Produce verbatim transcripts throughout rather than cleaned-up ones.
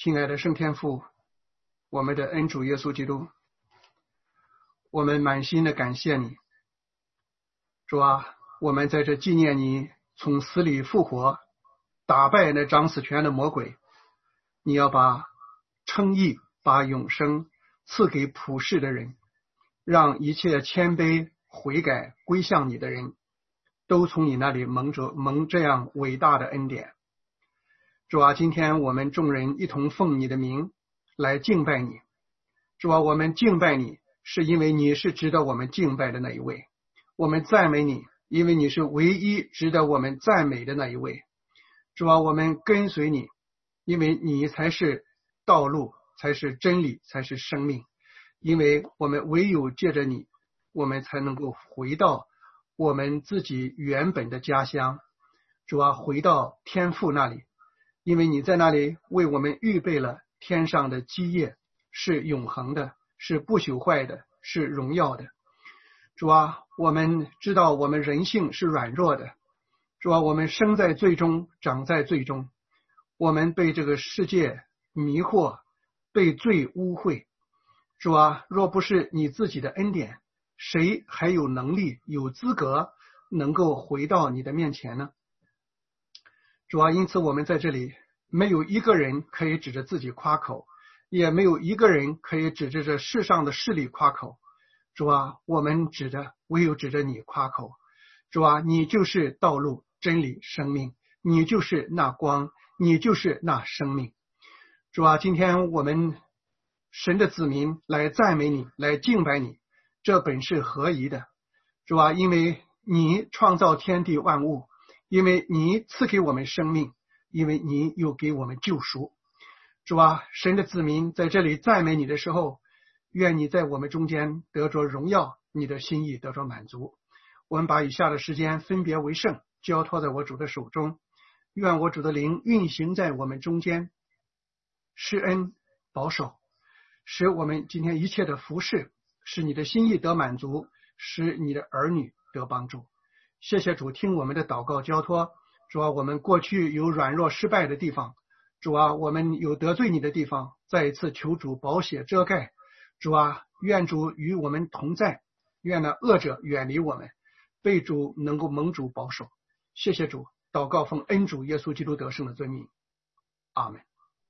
亲爱的圣天父，我们的恩主耶稣基督，我们满心的感谢你。主啊，我们在这纪念你从死里复活，打败那掌死权的魔鬼，你要把称义、把永生赐给普世的人，让一切谦卑悔改归向你的人都从你那里蒙着蒙这样伟大的恩典。主啊，今天我们众人一同奉你的名来敬拜你。主啊，我们敬拜你是因为你是值得我们敬拜的那一位，我们赞美你，因为你是唯一值得我们赞美的那一位。主啊，我们跟随你，因为你才是道路，才是真理，才是生命。因为我们唯有借着你，我们才能够回到我们自己原本的家乡。主啊，回到天父那里，因为你在那里为我们预备了天上的基业，是永恒的，是不朽坏的，是荣耀的。主啊，我们知道我们人性是软弱的。主啊，我们生在罪中，长在罪中，我们被这个世界迷惑，被罪污秽。主啊，若不是你自己的恩典，谁还有能力有资格能够回到你的面前呢？主啊，因此我们在这里没有一个人可以指着自己夸口，也没有一个人可以指着这世上的势力夸口。主啊，我们指着唯有指着你夸口。主啊，你就是道路、真理、生命，你就是那光，你就是那生命。主啊，今天我们神的子民来赞美你，来敬拜你，这本是合宜的。主啊，因为你创造天地万物，因为你赐给我们生命，因为你又给我们救赎。主啊，神的子民在这里赞美你的时候，愿你在我们中间得着荣耀，你的心意得着满足。我们把以下的时间分别为圣，交托在我主的手中，愿我主的灵运行在我们中间，施恩保守，使我们今天一切的服事，使你的心意得满足，使你的儿女得帮助。谢谢主，听我们的祷告交托。主啊，我们过去有软弱失败的地方，主啊，我们有得罪你的地方，再一次求主宝血遮盖。主啊，愿主与我们同在，愿那恶者远离我们，被主能够蒙主保守。谢谢主，祷告奉恩主耶稣基督得胜的尊名，阿们。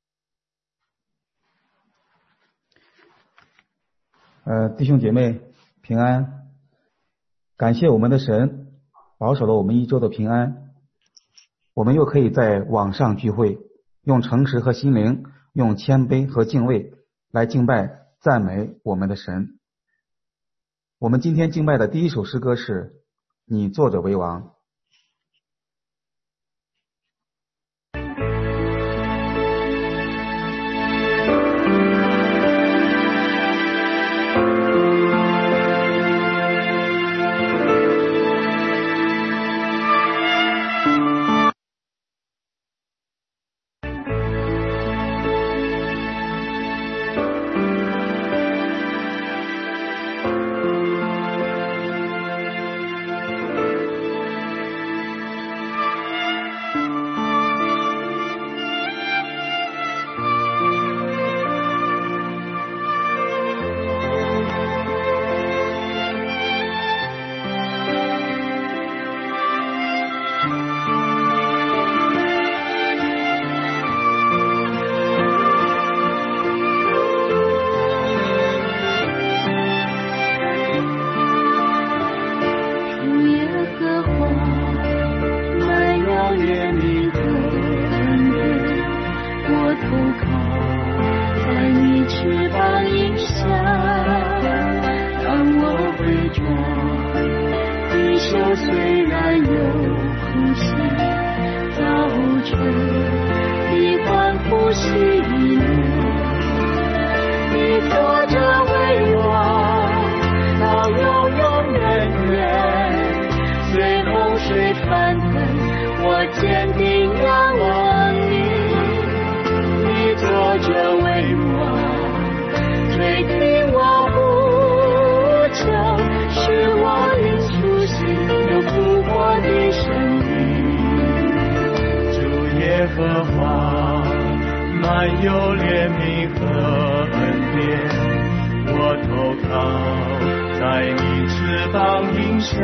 呃，弟兄姐妹平安，感谢我们的神保守了我们一周的平安，我们又可以在网上聚会，用诚实和心灵，用谦卑和敬畏来敬拜赞美我们的神。我们今天敬拜的第一首诗歌是你坐着为王。 满有怜悯和恩典，我投靠在你翅膀荫下。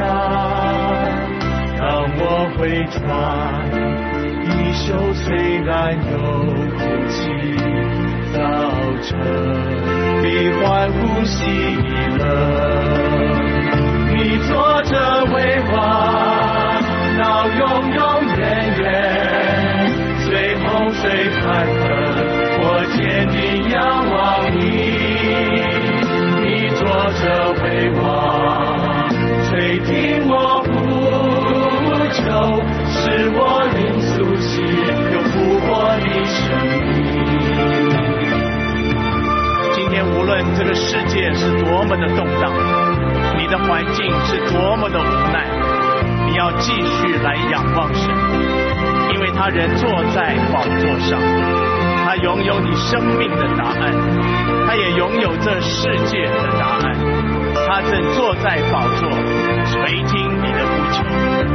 当我回转，衣袖虽然有哭泣，早晨必欢呼喜乐。你坐着为王，到永永远远，随洪水翻腾，我坚定仰望你。你坐着为王，垂听我呼求，使我灵苏醒，有复活的生命。 今天无论这个世界是多么的动荡，你的环境是多么的无奈，你要继续来仰望神，因为他人坐在宝座上，他拥有你生命的答案，他也拥有这世界的答案，他正坐在宝座，垂听你的呼求。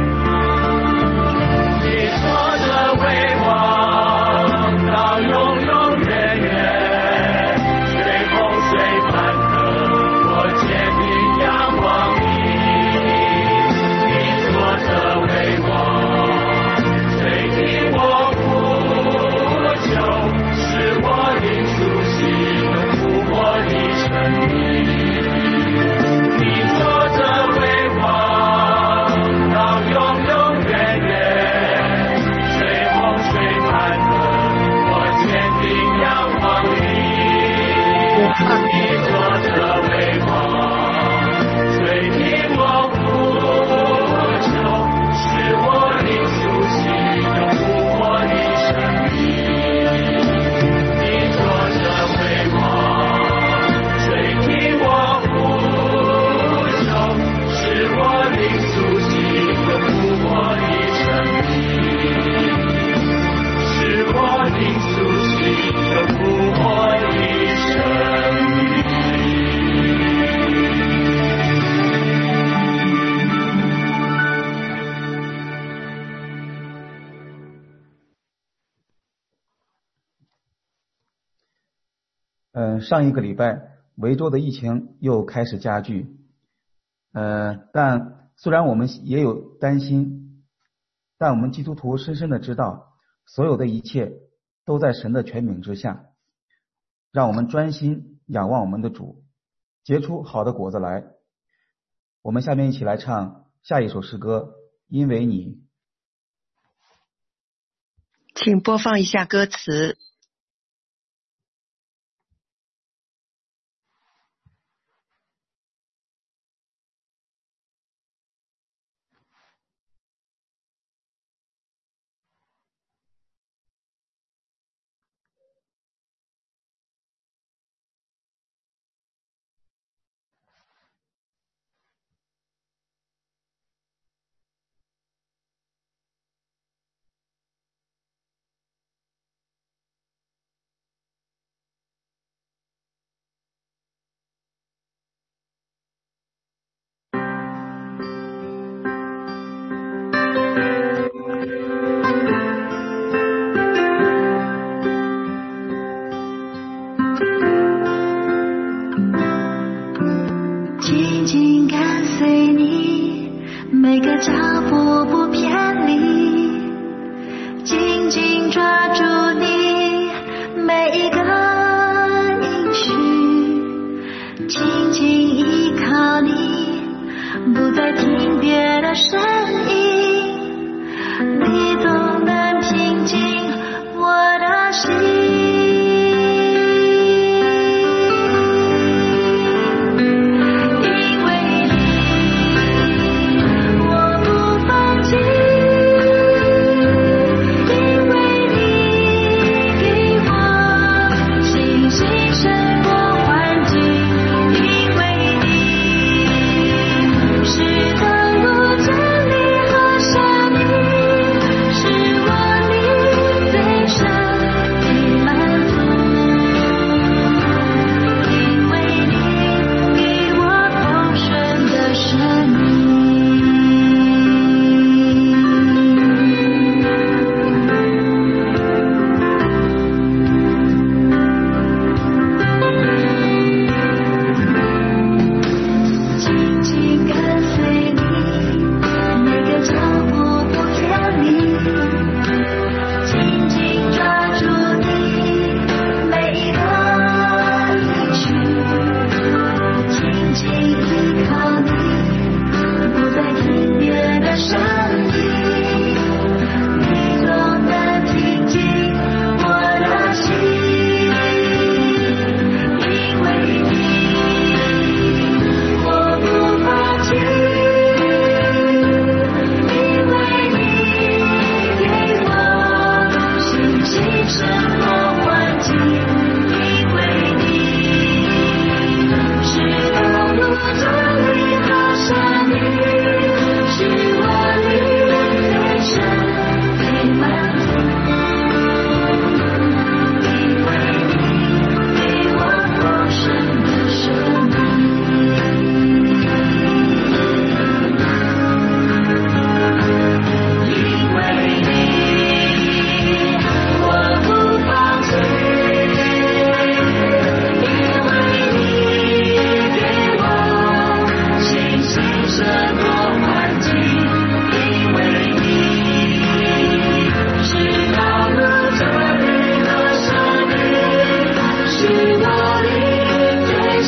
你坐着为王，到永永远远，随洪水翻腾，我坚定仰望你。你坐着为王，垂听我呼求，使我灵苏醒，有复活的生命。你坐着为王，到永永远远，随洪水翻腾，我坚定仰望你。你坐着为王，垂听我呼求，使我灵苏醒，有复活的生命。你坐着为王，垂听我呼求，使我灵苏醒，有复活的生命。使我灵苏醒，有复活的生命。 嗯，上一个礼拜维州的疫情又开始加剧，呃，但虽然我们也有担心，但我们基督徒深深的知道，所有的一切都在神的权柄之下，让我们专心仰望我们的主，结出好的果子来。我们下面一起来唱下一首诗歌，因为你。 请播放一下歌词。 是的路真理。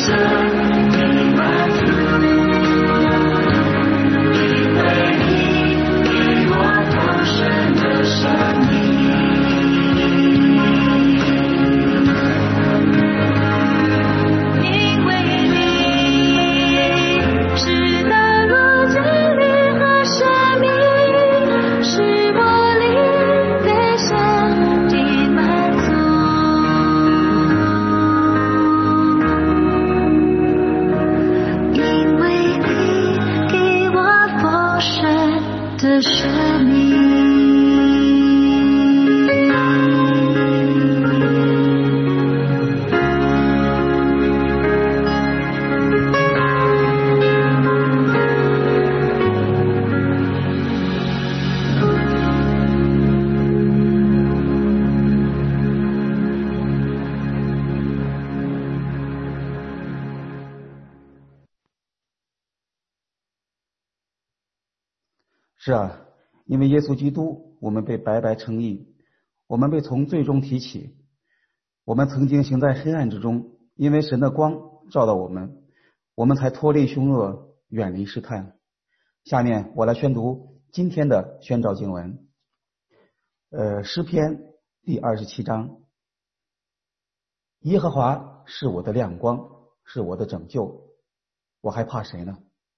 是啊，因为耶稣基督，我们被白白称义，我们被从罪中提起。我们曾经行在黑暗之中，因为神的光照到我们，我们才脱离凶恶，远离试探。下面我来宣读今天的宣召经文，呃，诗篇第二十七章。耶和华是我的亮光，是我的拯救，我还怕谁呢？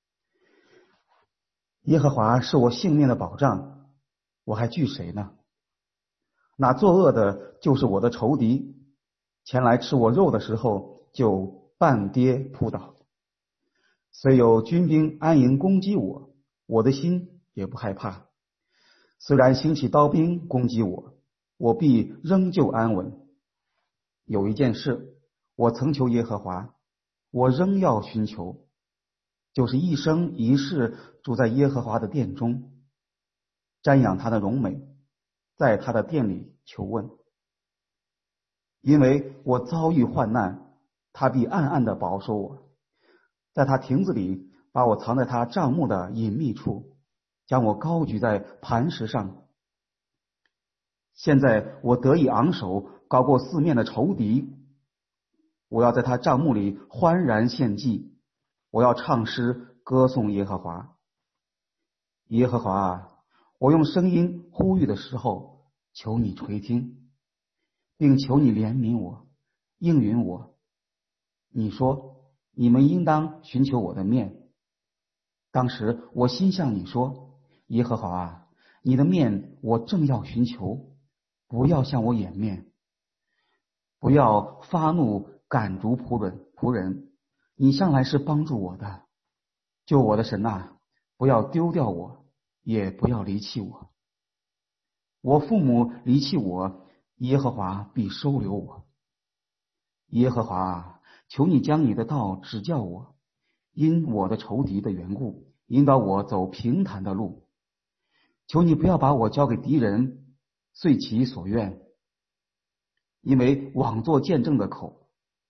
耶和华是我性命的保障，我还惧谁呢？那作恶的就是我的仇敌，前来吃我肉的时候，就半跌扑倒。虽有军兵安营攻击我，我的心也不害怕。虽然兴起刀兵攻击我，我必仍旧安稳。有一件事，我曾求耶和华，我仍要寻求，就是一生一世住在耶和华的殿中，瞻仰他的荣美，在他的殿里求问。因为我遭遇患难，他必暗暗地保守我，在他亭子里把我藏在他帐幕的隐秘处，将我高举在磐石上。现在我得以昂首，高过四面的仇敌。我要在他帐幕里欢然献祭，我要唱诗歌颂耶和华。耶和华啊，我用声音呼吁的时候，求你垂听，并求你怜悯我，应允我。你说，你们应当寻求我的面。当时我心向你说，耶和华啊，你的面我正要寻求，不要向我掩面，不要发怒赶逐仆人仆人，你向来是帮助我的。救我的神啊，不要丢掉我，也不要离弃我。我父母离弃我，耶和华必收留我。耶和华啊，求你将你的道指教我，因我的仇敌的缘故，引导我走平坦的路。求你不要把我交给敌人，遂其所愿。因为枉作见证的口，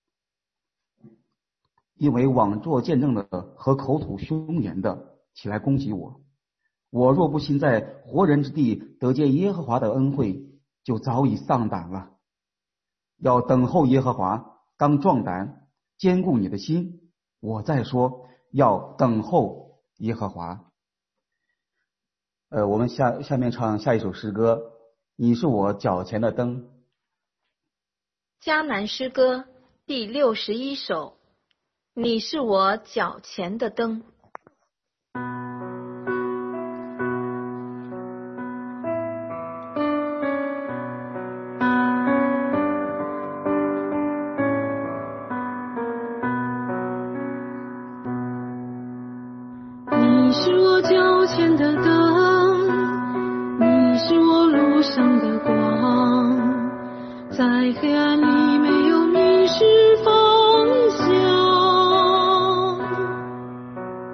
因为枉作见证的和口吐凶言的起来攻击我。我若不信在活人之地得见耶和华的恩惠，就早已丧胆了。要等候耶和华，当壮胆，坚固你的心。我再说，要等候耶和华。呃，我们下下面唱下一首诗歌，你是我脚前的灯。 迦南诗歌第六十一首，你是我脚前的灯。 你是我脚前的灯，你是我路上的光，在黑暗里没有迷失方向。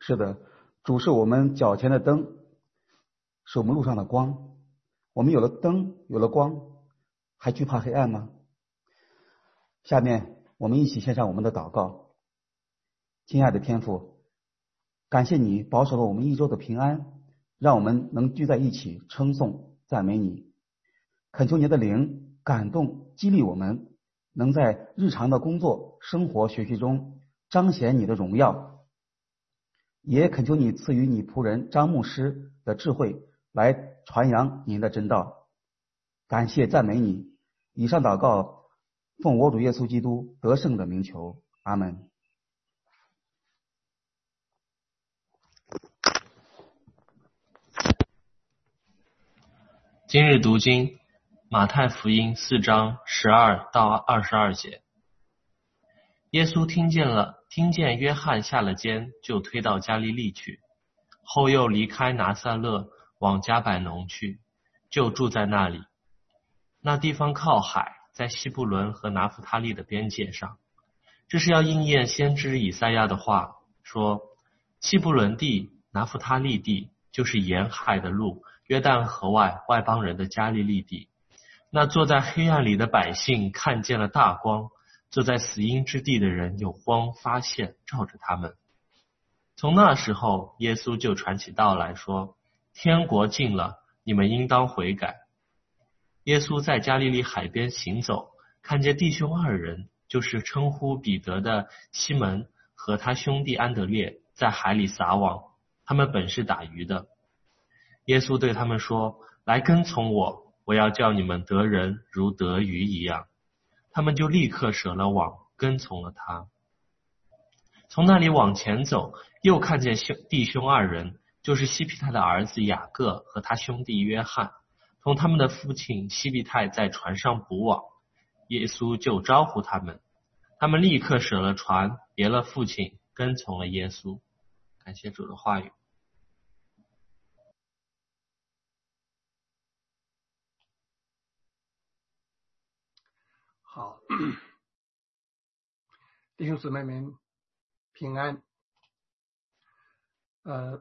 是的，主是我们脚前的灯，是我们路上的光。我们有了灯，有了光，还惧怕黑暗吗？下面我们一起献上我们的祷告。亲爱的天父，感谢你保守了我们一周的平安，让我们能聚在一起称颂赞美你。恳求你的灵感动激励我们，能在日常的工作生活学习中彰显你的荣耀。也恳求你赐予你仆人张牧师的智慧，来传扬您的真道。感谢赞美你。以上祷告奉我主耶稣基督得胜的名求，阿们。 今日读经，马太福音四章十二到二十二节。耶稣听见了，听见约翰下了监，就推到加利利去，后又离开拿撒勒，往迦百农去，就住在那里。那地方靠海，在西布伦和拿弗他利的边界上。这是要应验先知以赛亚的话，说西布伦地、拿弗他利地，就是沿海的路，约旦河外外邦人的加利利地。那坐在黑暗里的百姓看见了大光，坐在死荫之地的人有光发现，照着他们。从那时候，耶稣就传起道来说，天国近了，你们应当悔改。耶稣在加利利海边行走，看见弟兄二人，就是称呼彼得的西门和他兄弟安德烈，在海里撒网，他们本是打鱼的。耶稣对他们说，来跟从我，我要叫你们得人如得鱼一样。他们就立刻舍了网，跟从了他。从那里往前走，又看见兄弟兄二人，就是西庇太的儿子雅各和他兄弟约翰，同他们的父亲西庇太在船上捕网。耶稣就招呼他们，他们立刻舍了船，别了父亲，跟从了耶稣。感谢主的话语。 好，弟兄姊妹们平安。呃，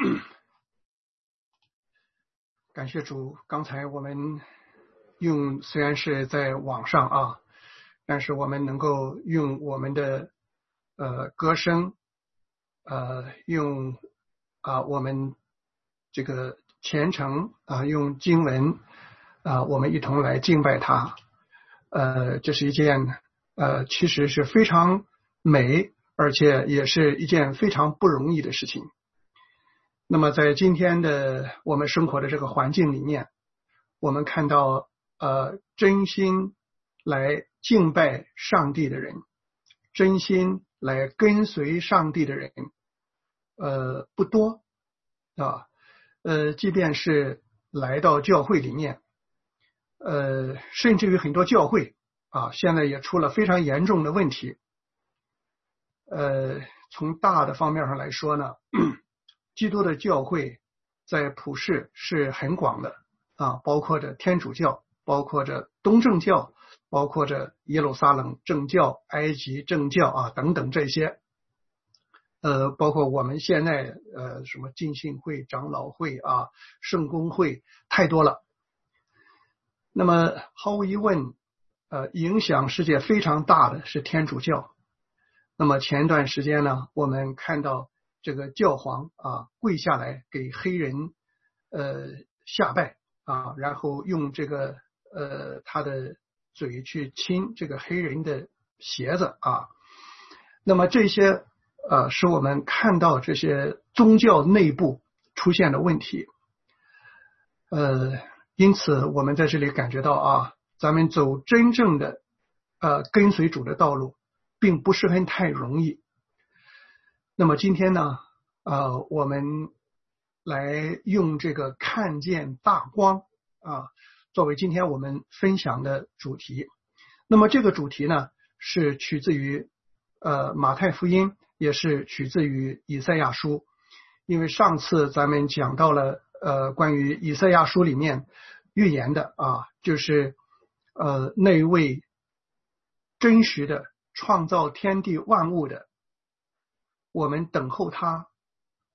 感谢主，刚才我们用虽然是在网上啊，但是我们能够用我们的呃歌声，呃用啊、呃、我们这个虔诚啊、呃、用经文啊、呃、我们一同来敬拜他。呃，这是一件呃，其实是非常美，而且也是一件非常不容易的事情。那么，在今天的我们生活的这个环境里面，我们看到呃，真心来敬拜上帝的人，真心来跟随上帝的人，呃，不多啊。呃，即便是来到教会里面。呃，甚至于很多教会啊，现在也出了非常严重的问题。呃，从大的方面上来说呢，基督的教会在普世是很广的啊，包括着天主教，包括着东正教，包括着耶路撒冷正教、埃及正教啊等等这些。呃，包括我们现在呃什么浸信会、长老会啊、圣公会，太多了。那么毫无疑问，呃，影响世界非常大的是天主教。那么前段时间呢，我们看到这个教皇啊跪下来给黑人呃下拜啊，然后用这个呃他的嘴去亲这个黑人的鞋子啊。那么这些呃使我们看到这些宗教内部出现的问题，呃。因此我们在这里感觉到啊，咱们走真正的呃跟随主的道路并不是很太容易。那么今天呢呃我们来用这个看见大光啊作为今天我们分享的主题。那么这个主题呢是取自于呃马太福音，也是取自于以赛亚书。因为上次咱们讲到了呃，关于以赛亚书里面预言的啊，就是呃那位真实的创造天地万物的，我们等候他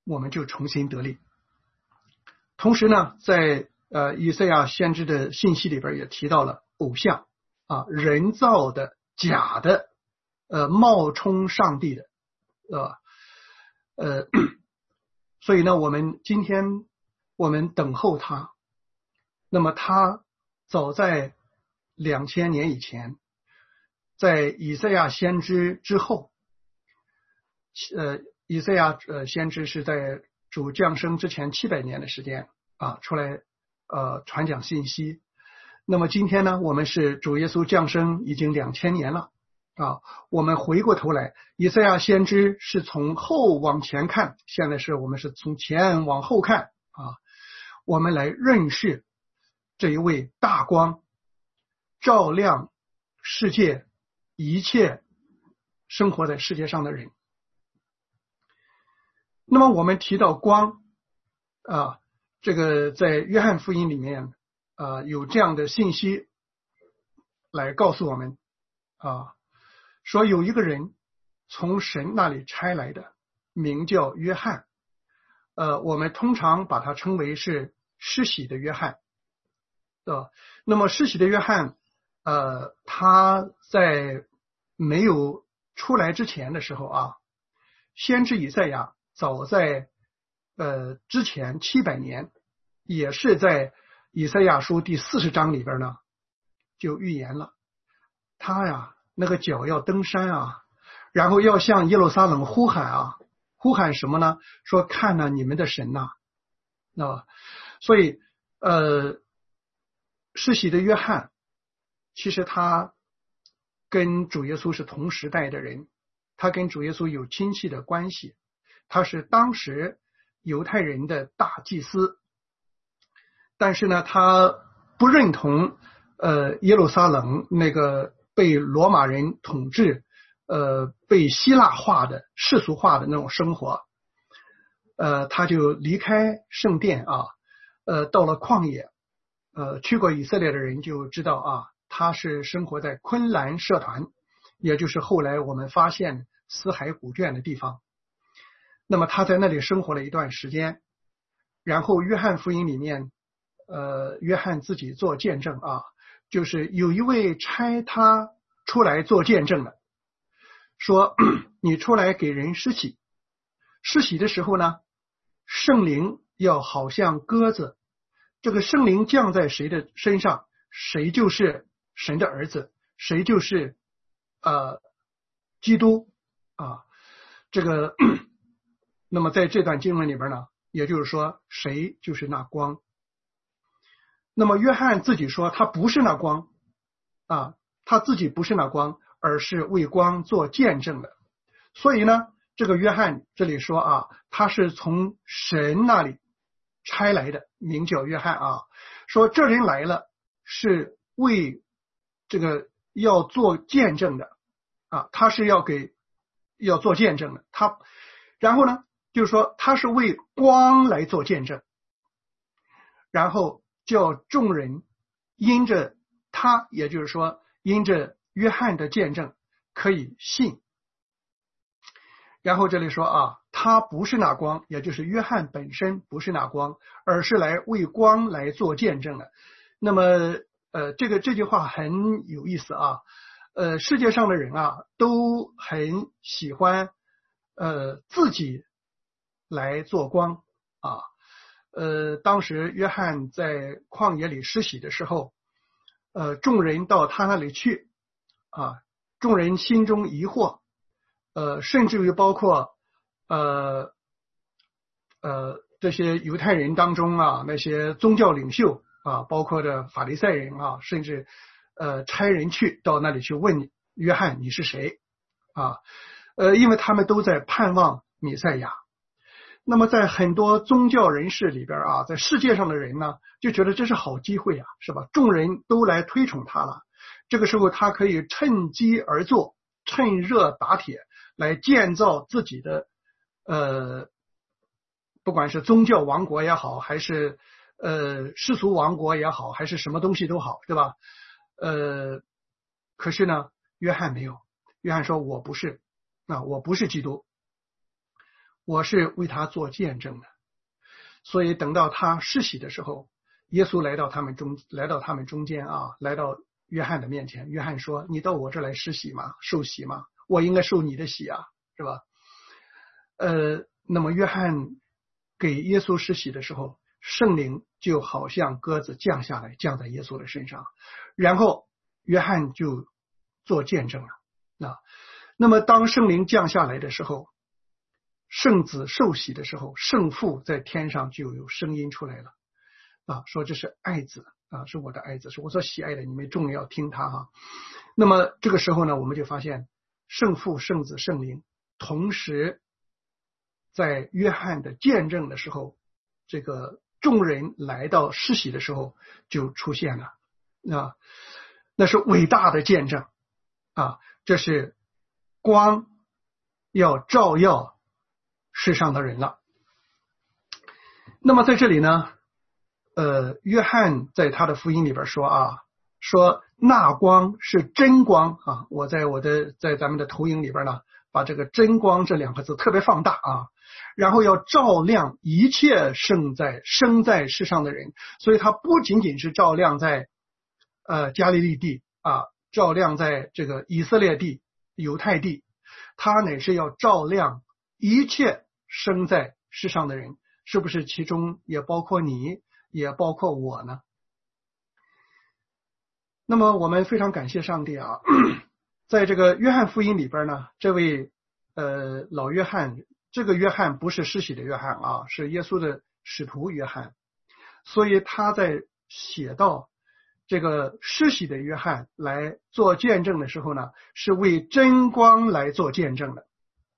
我们就重新得力。同时呢，在呃以赛亚先知的信息里边也提到了偶像啊，人造的、假的，呃，冒充上帝的，呃呃，所以呢，我们今天我们等候他，那么他早在两千年以前，在以赛亚先知之后，呃，以赛亚呃先知是在主降生之前七百年的时间啊，出来呃传讲信息。那么今天呢，我们是主耶稣降生已经两千年了啊，我们回过头来，以赛亚先知是从后往前看，现在是我们是从前往后看啊，我们来认识这一位大光，照亮世界一切生活在世界上的人。那么我们提到光啊，这个在约翰福音里面啊有这样的信息来告诉我们啊，说有一个人从神那里差来的，名叫约翰，呃，我们通常把他称为是施洗的约翰。呃，那么施洗的约翰，呃，他在没有出来之前的时候啊，先知以赛亚早在呃之前七百年，也是在以赛亚书第四十章里边呢，就预言了，他呀那个脚要登山啊，然后要向耶路撒冷呼喊啊，呼喊什么呢？说看了你们的神呐、啊，啊，所以呃，施洗的约翰，其实他跟主耶稣是同时代的人，他跟主耶稣有亲戚的关系，他是当时犹太人的大祭司，但是呢，他不认同呃耶路撒冷那个被罗马人统治，呃被希腊化的世俗化的那种生活，呃他就离开圣殿啊，呃到了旷野，呃去过以色列的人就知道啊，他是生活在昆兰社团，也就是后来我们发现死海古卷的地方。那么他在那里生活了一段时间，然后约翰福音里面呃约翰自己做见证啊，就是有一位差他出来做见证的，说你出来给人施洗，施洗的时候呢，圣灵要好像鸽子，这个圣灵降在谁的身上，谁就是神的儿子，谁就是呃基督啊。这个那么在这段经文里边呢，也就是说谁就是那光。那么约翰自己说他不是那光啊，他自己不是那光，而是为光做见证的。所以呢，这个约翰这里说啊，他是从神那里差来的，名叫约翰啊，说这人来了是为这个要做见证的啊，他是要给要做见证的。他然后呢，就是说他是为光来做见证，然后叫众人因着他，也就是说因着约翰的见证可以信。然后这里说啊，他不是那光，也就是约翰本身不是那光，而是来为光来做见证的。那么呃，这个这句话很有意思啊。呃，世界上的人啊，都很喜欢呃自己来做光啊。呃，当时约翰在旷野里施洗的时候，呃，众人到他那里去啊，众人心中疑惑，呃，甚至于包括呃呃这些犹太人当中啊，那些宗教领袖啊，包括着法利赛人啊，甚至呃差人去到那里去问约翰你是谁啊？呃，因为他们都在盼望弥赛亚。那么在很多宗教人士里边啊，在世界上的人呢，就觉得这是好机会啊，是吧？众人都来推崇他了，这个时候他可以趁机而作，趁热打铁，来建造自己的呃，不管是宗教王国也好，还是呃世俗王国也好，还是什么东西都好，对吧？呃，可是呢，约翰没有，约翰说我不是啊，我不是基督。 我是为他做见证的。所以等到他施洗的时候，耶稣来到他们中来到他们中间啊，来到约翰的面前。约翰说：你到我这来施洗吗？受洗吗？我应该受你的洗啊，是吧？呃，那么约翰给耶稣施洗的时候，圣灵就好像鸽子降下来，降在耶稣的身上，然后约翰就做见证了。啊，那么当圣灵降下来的时候，圣子受洗的时候，圣父在天上就有声音出来了，啊，说这是爱子啊，是我的爱子，是我所喜爱的，你们众人要听他哈。那么这个时候呢，我们就发现圣父、圣子、圣灵同时在约翰的见证的时候，这个众人来到施洗的时候就出现了，啊，那是伟大的见证啊！这是光要照耀世上的人了。那么在这里呢，呃，约翰在他的福音里边说啊，说那光是真光啊，我在我的在咱们的投影里边呢，把这个真光这两个字特别放大啊，然后要照亮一切生在生在世上的人，所以它不仅仅是照亮在呃加利利地啊，照亮在这个以色列地、犹太地，它乃是要照亮一切生在世上的人，是不是其中也包括你，也包括我呢？那么我们非常感谢上帝啊，在这个约翰福音里边呢，这位呃老约翰，这个约翰不是施洗的约翰啊，是耶稣的使徒约翰，所以他在写到这个施洗的约翰来做见证的时候呢，是为真光来做见证的。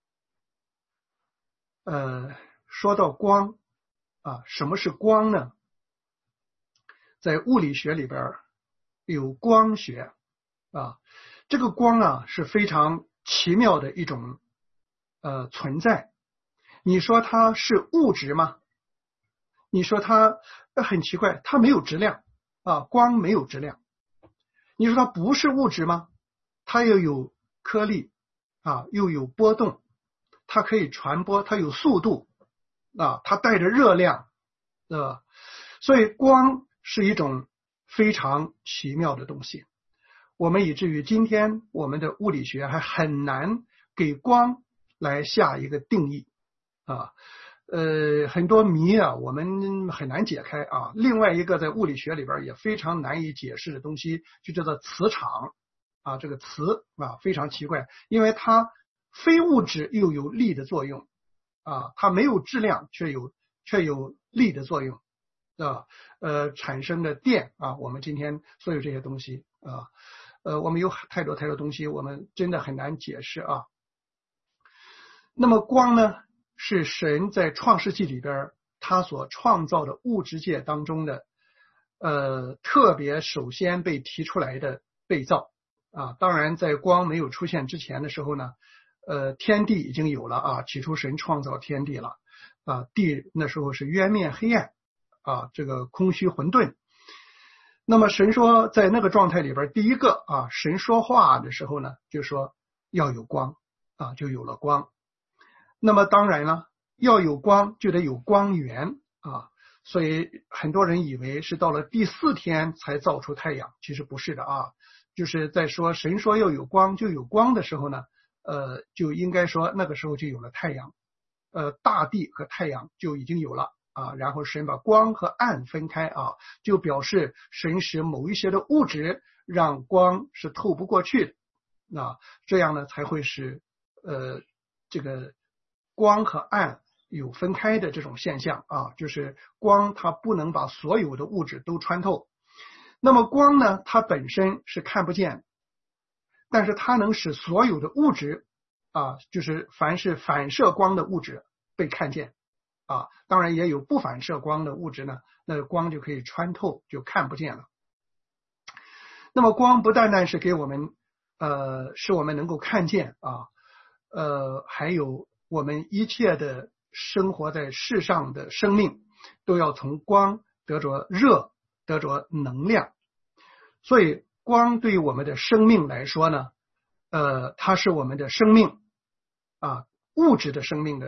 呃，说到光啊，什么是光呢？在物理学里边有光学啊，这个光啊是非常奇妙的一种呃存在。你说它是物质吗？你说它很奇怪，它没有质量啊，光没有质量。你说它不是物质吗？它又有颗粒啊，又有波动，它可以传播，它有速度啊，它带着热量，啊，所以光是一种非常奇妙的东西。我们以至于今天我们的物理学还很难给光来下一个定义啊，呃，很多谜啊，我们很难解开啊。另外一个在物理学里边也非常难以解释的东西，就叫做磁场啊。这个磁啊非常奇怪，因为它非物质又有力的作用啊，它没有质量却有却有力的作用啊，呃，产生的电啊，我们今天所有这些东西啊，呃，我们有太多太多东西，我们真的很难解释啊。那么光呢？是神在创世纪里边他所创造的物质界当中的呃特别首先被提出来的被造啊。当然在光没有出现之前的时候呢，呃天地已经有了啊，起初神创造天地了啊，地那时候是渊面黑暗啊，这个空虚混沌。那么神说在那个状态里边，第一个啊，神说话的时候呢就说要有光啊，就有了光。那么当然了，要有光就得有光源啊，所以很多人以为是到了第四天才造出太阳，其实不是的啊。就是在说神说要有光就有光的时候呢，呃，就应该说那个时候就有了太阳，呃，大地和太阳就已经有了啊。然后神把光和暗分开啊，就表示神使某一些的物质让光是透不过去的啊，这样呢才会使呃这个光和暗有分开的这种现象啊，就是光它不能把所有的物质都穿透。那么光呢，它本身是看不见，但是它能使所有的物质啊，就是凡是反射光的物质被看见啊。当然也有不反射光的物质呢，那光就可以穿透，就看不见了。那么光不单单是给我们呃使我们能够看见啊，呃还有我们一切的生活在世上的生命都要从光得着热，得着能量。所以光对于我们的生命来说呢，呃，它是我们的生命啊，物质的生命的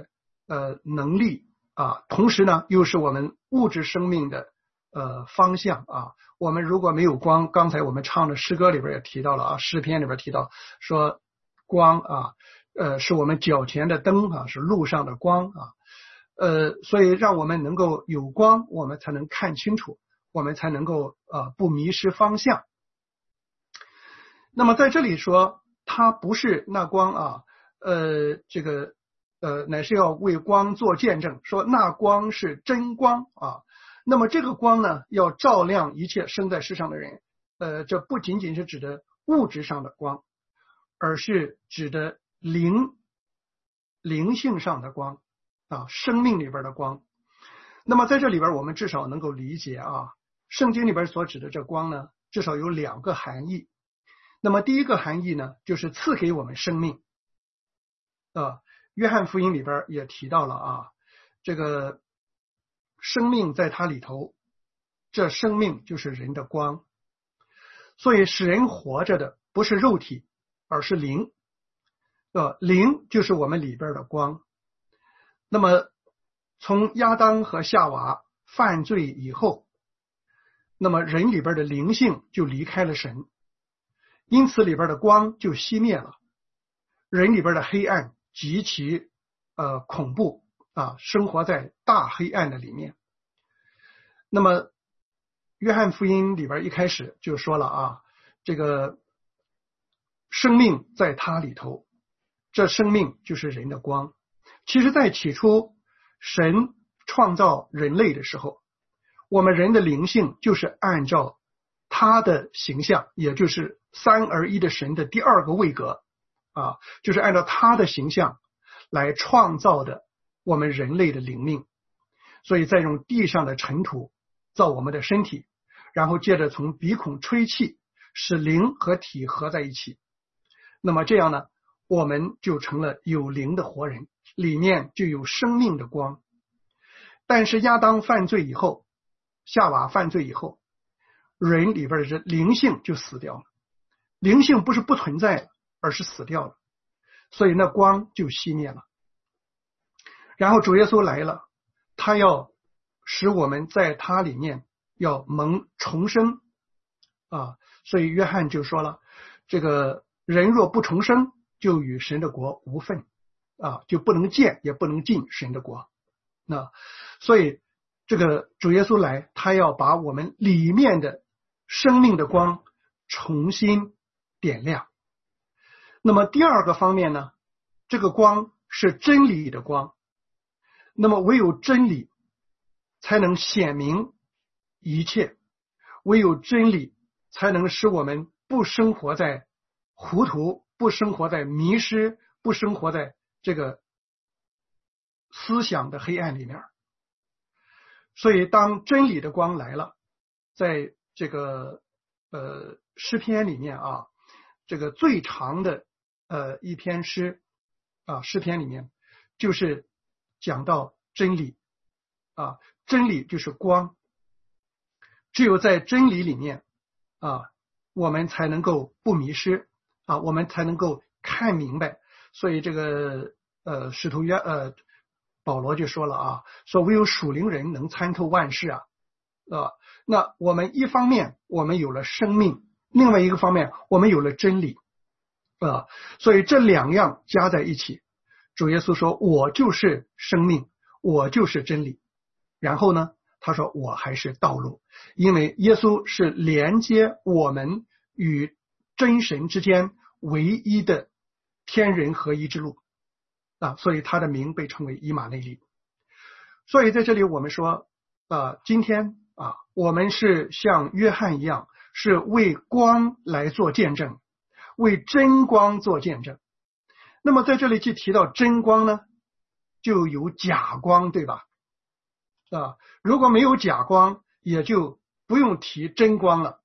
呃能力啊，同时呢又是我们物质生命的呃方向啊。我们如果没有光，刚才我们唱的诗歌里边也提到了啊，诗篇里边提到说光啊，呃是我们脚前的灯啊，是路上的光啊，呃所以让我们能够有光，我们才能看清楚，我们才能够呃不迷失方向。那么在这里说它不是那光啊，呃这个呃乃是要为光做见证，说那光是真光啊。那么这个光呢，要照亮一切生在世上的人，呃，这不仅仅是指的物质上的光，而是指的灵灵性上的光啊，生命里边的光。那么在这里边，我们至少能够理解啊，圣经里边所指的这光呢，至少有两个含义。那么第一个含义呢，就是赐给我们生命。啊，约翰福音里边也提到了啊，这个生命在它里头，这生命就是人的光。所以使人活着的不是肉体，而是灵。呃，灵就是我们里边的光。那么从亚当和夏娃犯罪以后，那么人里边的灵性就离开了神，因此里边的光就熄灭了，人里边的黑暗极其呃恐怖啊，生活在大黑暗的里面。那么约翰福音里边一开始就说了啊，这个生命在他里头，这生命就是人的光。其实在起初神创造人类的时候，我们人的灵性就是按照他的形象，也就是三而一的神的第二个位格啊，就是按照他的形象来创造的我们人类的灵命。所以再用地上的尘土造我们的身体，然后接着从鼻孔吹气，使灵和体合在一起。那么这样呢，我们就成了有灵的活人，里面就有生命的光。但是亚当犯罪以后，夏娃犯罪以后，人里边的这灵性就死掉了。灵性不是不存在，而是死掉了，所以那光就熄灭了。然后主耶稣来了，他要使我们在他里面要蒙重生啊，所以约翰就说了，这个人若不重生，就与神的国无分啊，就不能见也不能进神的国。那所以这个主耶稣来，他要把我们里面的生命的光重新点亮。那么第二个方面呢，这个光是真理的光。那么唯有真理才能显明一切，唯有真理才能使我们不生活在糊涂，不生活在迷失，不生活在这个思想的黑暗里面。所以当真理的光来了，在这个呃诗篇里面啊，这个最长的呃一篇诗啊，诗篇里面就是讲到真理啊，真理就是光，只有在真理里面啊，我们才能够不迷失啊，我们才能够看明白。所以这个呃使徒约呃保罗就说了啊，说唯有属灵人能参透万事啊，啊，那我们一方面我们有了生命，另外一个方面我们有了真理啊，所以这两样加在一起，主耶稣说我就是生命，我就是真理。然后呢，他说我还是道路，因为耶稣是连接我们与真神之间唯一的天人合一之路啊，所以他的名被称为以马内利。所以在这里我们说呃，今天啊，我们是像约翰一样，是为光来做见证，为真光做见证。那么在这里既提到真光呢，就有假光，对吧？啊，如果没有假光，也就不用提真光了。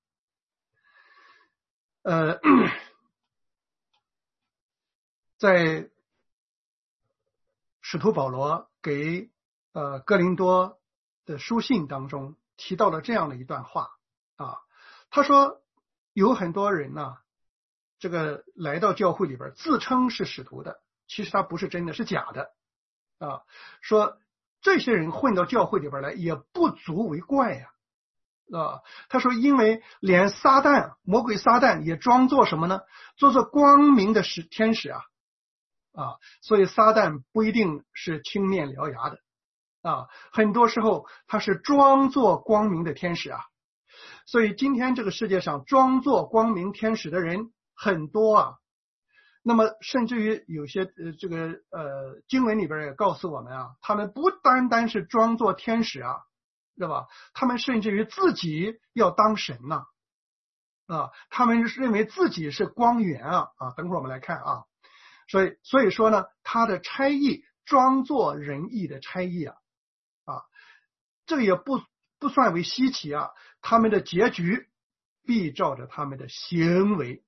呃，在使徒保罗给呃哥林多的书信当中提到了这样的一段话啊，他说有很多人呢、啊，这个来到教会里边自称是使徒的，其实他不是真的，是假的啊，说这些人混到教会里边来也不足为怪呀。啊，他说因为连撒旦魔鬼撒旦也装作什么呢？做做光明的使天使啊啊，所以撒旦不一定是青面獠牙的啊，很多时候他是装作光明的天使啊。所以今天这个世界上装作光明天使的人很多啊。那么甚至于有些呃这个呃经文里边也告诉我们啊，他们不单单是装作天使啊，对吧？他们甚至于自己要当神呐、啊，啊，他们认为自己是光源啊啊。等会儿我们来看啊，所以所以说呢，他的差役装作仁义的差役啊啊，这个也不不算为稀奇啊，他们的结局必照着他们的行为。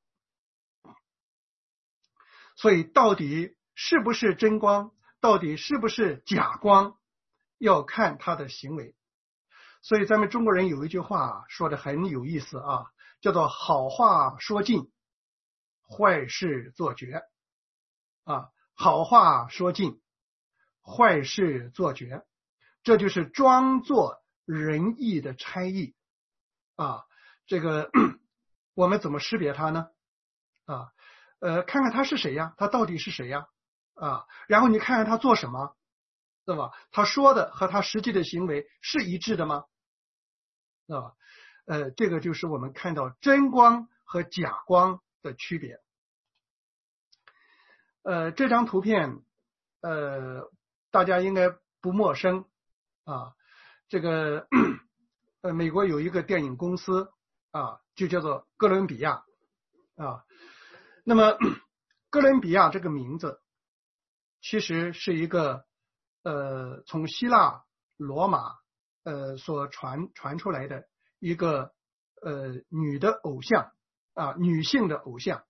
所以到底是不是真光，到底是不是假光，要看他的行为。所以咱们中国人有一句话说的很有意思啊，叫做好话说尽，坏事做绝啊，好话说尽，坏事做绝，这就是装作仁义的差役啊。这个我们怎么识别他呢？啊呃，看看他是谁呀？他到底是谁呀？啊，然后你看看他做什么，对吧？他说的和他实际的行为是一致的吗？对吧？呃，这个就是我们看到真光和假光的区别。呃，这张图片，呃，大家应该不陌生啊。这个呃，美国有一个电影公司啊，就叫做哥伦比亚啊。那么哥伦比亚这个名字其实是一个呃从希腊罗马呃所传传出来的一个呃女的偶像啊，女性的偶像。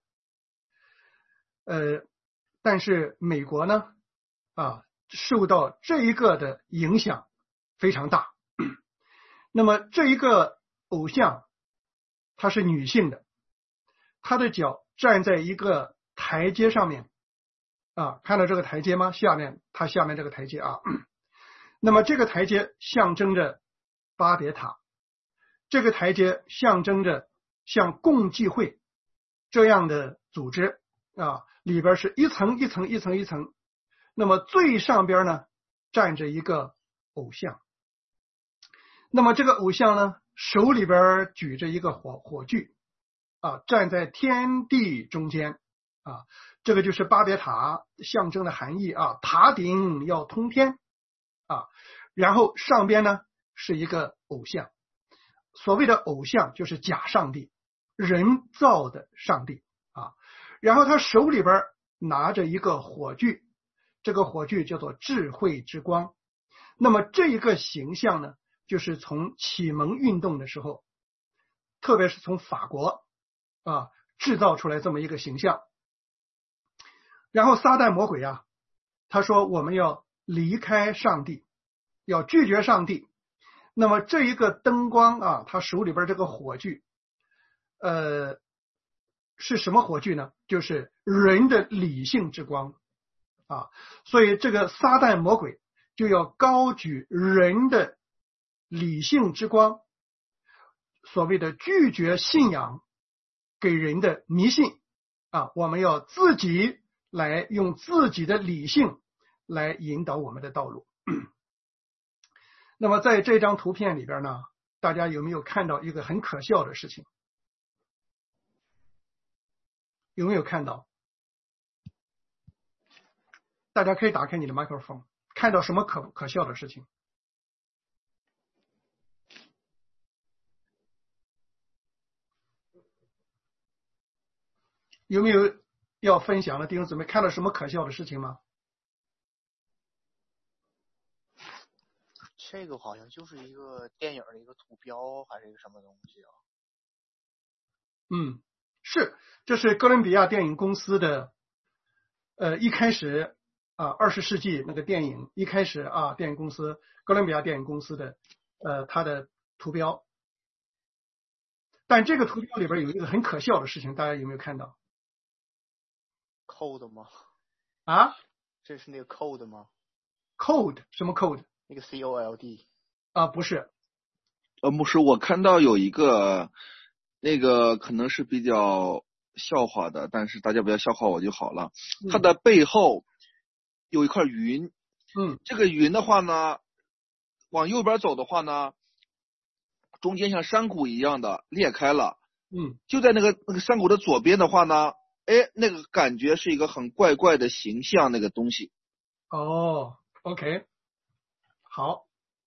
呃但是美国呢啊受到这一个的影响非常大。那么这一个偶像她是女性的，她的脚站在一个台阶上面啊，看到这个台阶吗？下面它下面这个台阶啊，那么这个台阶象征着巴别塔，这个台阶象征着像共济会这样的组织啊，里边是一层一层一层一层，那么最上边呢站着一个偶像，那么这个偶像呢手里边举着一个火火炬啊，站在天地中间啊，这个就是巴别塔象征的含义啊，塔顶要通天啊，然后上边呢是一个偶像，所谓的偶像就是假上帝，人造的上帝啊，然后他手里边拿着一个火炬，这个火炬叫做智慧之光。那么这一个形象呢，就是从启蒙运动的时候，特别是从法国啊制造出来这么一个形象。然后撒旦魔鬼啊，他说我们要离开上帝，要拒绝上帝。那么这一个灯光啊，他手里边这个火炬呃是什么火炬呢？就是人的理性之光啊，所以这个撒旦魔鬼就要高举人的理性之光，所谓的拒绝信仰给人的迷信啊，我们要自己来用自己的理性来引导我们的道路。那么在这张图片里边呢，大家有没有看到一个很可笑的事情？有没有看到？大家可以打开你的麦克风，看到什么可可笑的事情？有没有要分享的弟兄姊妹？看到什么可笑的事情吗？ 这个好像就是一个电影的一个图标，还是一个什么东西啊？ 嗯，是，这是哥伦比亚电影公司的，呃，一开始啊，二十世纪那个电影一开始啊，电影公司哥伦比亚电影公司的呃它的图标。但这个图标里边有一个很可笑的事情，大家有没有看到？ code 吗？ 啊？ 这是那个 code 吗？ ？Cold 什么 cold？ 那个 C O L D 啊，不是。 呃，牧师，我看到有一个那个可能是比较笑话的，但是大家不要笑话我就好了。 嗯、 它的背后有一块云， 嗯， 这个云的话呢，往右边走的话呢，中间像山谷一样的裂开了。 嗯， 就在那个那个山谷的左边的话呢，哎，那个感觉是一个很怪怪的形象，那个东西。 哦 ，OK， 好，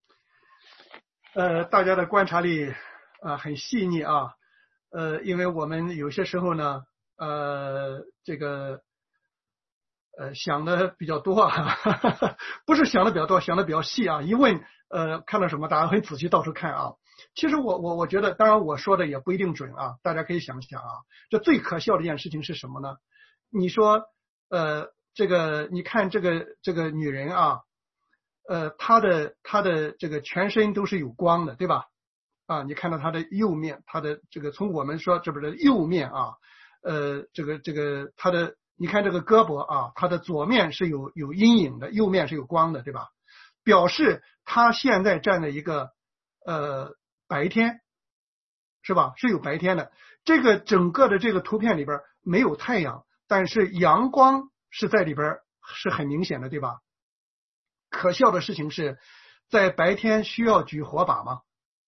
呃，大家的观察力啊、呃、很细腻啊，呃，因为我们有些时候呢，呃，这个呃想的比较多啊，不是想的比较多，想的比较细啊，一问呃看到什么，大家很仔细到处看啊。其实我我我觉得，当然我说的也不一定准啊，大家可以想想啊，这最可笑的一件事情是什么呢？你说呃这个你看这个这个女人啊，呃她的她的这个全身都是有光的，对吧？啊，你看到她的右面，她的这个从我们说这不是右面啊，呃这个这个她的你看这个胳膊啊，她的左面是有有阴影的，右面是有光的，对吧？表示她现在站在一个呃白天，是吧？是有白天的。这个整个的这个图片里边没有太阳，但是阳光是在里边是很明显的，对吧？可笑的事情是，在白天需要举火把吗？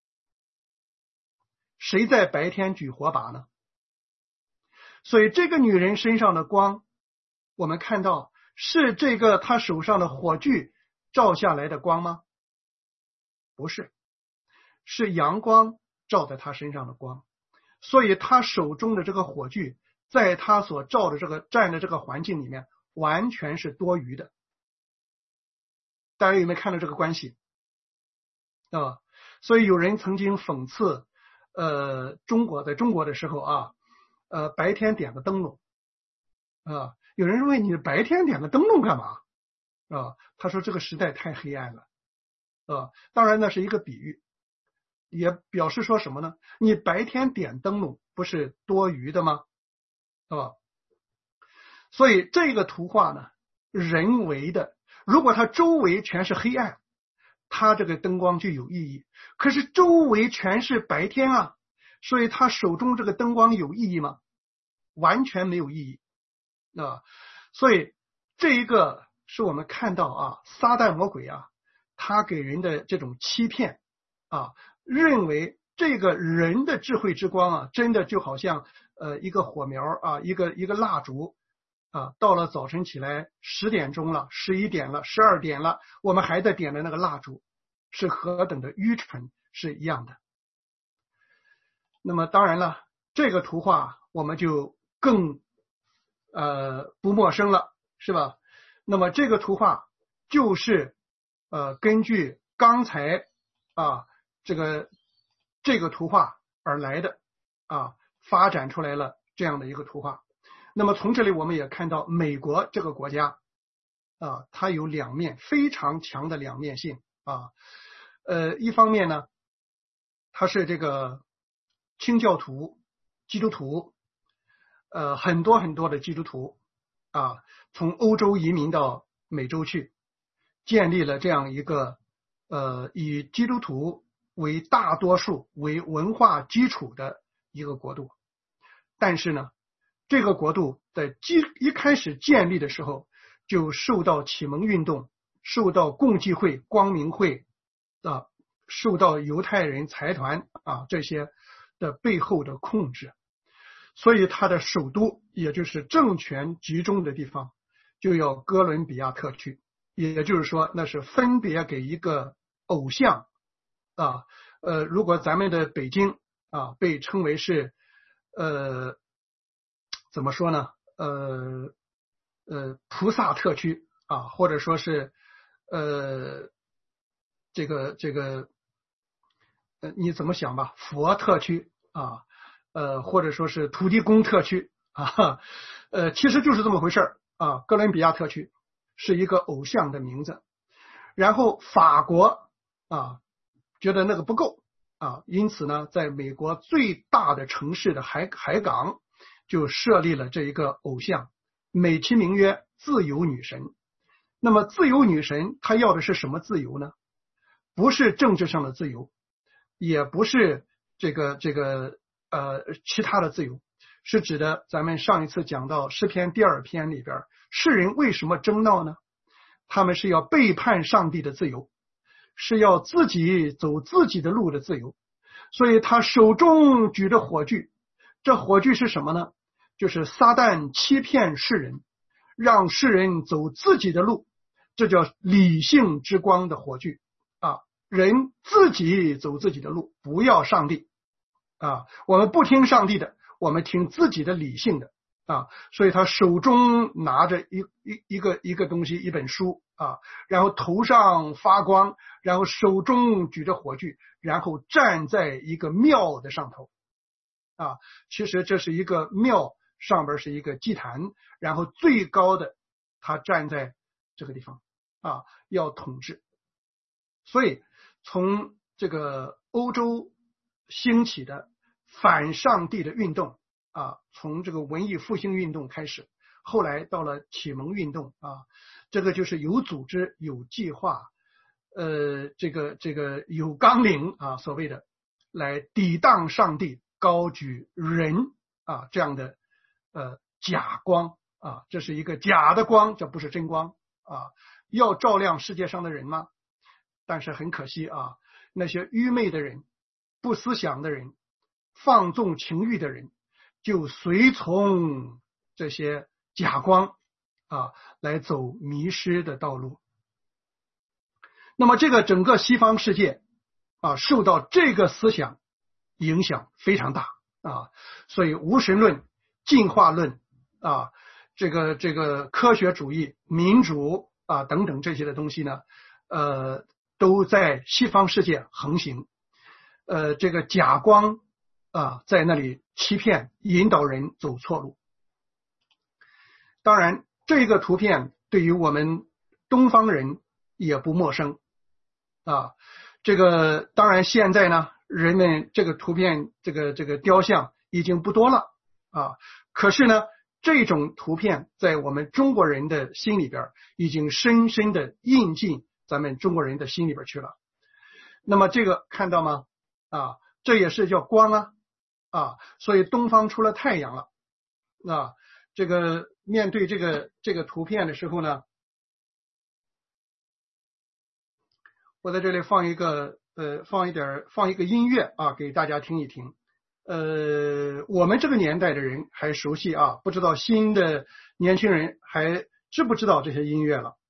谁在白天举火把呢？所以这个女人身上的光，我们看到是这个她手上的火炬照下来的光吗？不是。是阳光照在他身上的光，所以他手中的这个火炬，在他所照的这个站的这个环境里面，完全是多余的。大家有没有看到这个关系啊？所以有人曾经讽刺，呃，中国在中国的时候啊，呃，白天点个灯笼啊，有人问你白天点个灯笼干嘛啊？他说这个时代太黑暗了啊，当然那是一个比喻。也表示说什么呢？你白天点灯笼不是多余的吗？啊，所以这个图画呢，人为的，如果它周围全是黑暗，它这个灯光就有意义。可是周围全是白天啊，所以他手中这个灯光有意义吗？完全没有意义啊。所以这一个是我们看到啊，撒旦魔鬼啊，他给人的这种欺骗啊。认为这个人的智慧之光啊，真的就好像呃一个火苗啊，一个一个蜡烛啊，到了早晨起来十点钟了，十一点了，十二点了，我们还在点的那个蜡烛，是何等的愚蠢，是一样的。那么当然了，这个图画我们就更呃不陌生了，是吧？那么这个图画就是呃根据刚才啊。这个这个图画而来的啊，发展出来了这样的一个图画。那么从这里我们也看到，美国这个国家啊，它有两面非常强的两面性啊。呃，一方面呢，它是这个清教徒、基督徒，呃，很多很多的基督徒啊，从欧洲移民到美洲去，建立了这样一个呃以基督徒为大多数为文化基础的一个国度。但是呢，这个国度在基一开始建立的时候就受到启蒙运动、受到共济会、光明会啊，受到犹太人财团啊这些的背后的控制，所以它的首都也就是政权集中的地方就要哥伦比亚特区，也就是说那是分别给一个偶像啊，呃，如果咱们的北京啊被称为是呃怎么说呢？呃呃菩萨特区啊，或者说是呃这个这个呃你怎么想吧？佛特区啊，呃或者说是土地公特区啊，呃其实就是这么回事儿啊。哥伦比亚特区是一个偶像的名字，然后法国啊觉得那个不够啊，因此呢，在美国最大的城市的海海港就设立了这一个偶像，美其名曰自由女神， 那么自由女神她要的是什么自由呢？不是政治上的自由，也不是这个这个呃其他的自由，是指的咱们上一次讲到诗篇第二篇里边，世人为什么争闹呢？他们是要背叛上帝的自由，是要自己走自己的路的自由，所以他手中举着火炬，这火炬是什么呢？就是撒旦欺骗世人，让世人走自己的路，这叫理性之光的火炬啊！人自己走自己的路，不要上帝啊！我们不听上帝的，我们听自己的理性的啊！所以他手中拿着一一一个一个东西，一本书啊，然后头上发光，然后手中举着火炬，然后站在一个庙的上头啊！其实这是一个庙，上边是一个祭坛，然后最高的他站在这个地方啊，要统治。所以从这个欧洲兴起的反上帝的运动啊，从这个文艺复兴运动开始，后来到了启蒙运动啊，这个就是有组织、有计划，呃，这个这个有纲领啊，所谓的来抵挡上帝，高举人啊这样的呃假光啊，这是一个假的光，这不是真光啊，要照亮世界上的人吗？但是很可惜啊，那些愚昧的人、不思想的人、放纵情欲的人，就随从这些假光啊来走迷失的道路。那么这个整个西方世界啊，受到这个思想影响非常大啊，所以无神论、进化论啊，这个这个科学主义、民主啊等等这些的东西呢，呃。都在西方世界横行，呃，这个假光啊，在那里欺骗、引导人走错路。当然，这个图片对于我们东方人也不陌生啊。这个当然现在呢，人们这个图片、这个这个雕像已经不多了啊。可是呢，这种图片在我们中国人的心里边已经深深的印进咱们中国人的心里边去了。那么这个看到吗？啊，这也是叫光啊啊，所以东方出了太阳了啊。这个面对这个这个图片的时候呢，我在这里放一个呃放一点放一个音乐啊，给大家听一听。呃，我们这个年代的人还熟悉啊，不知道新的年轻人还知不知道这些音乐了？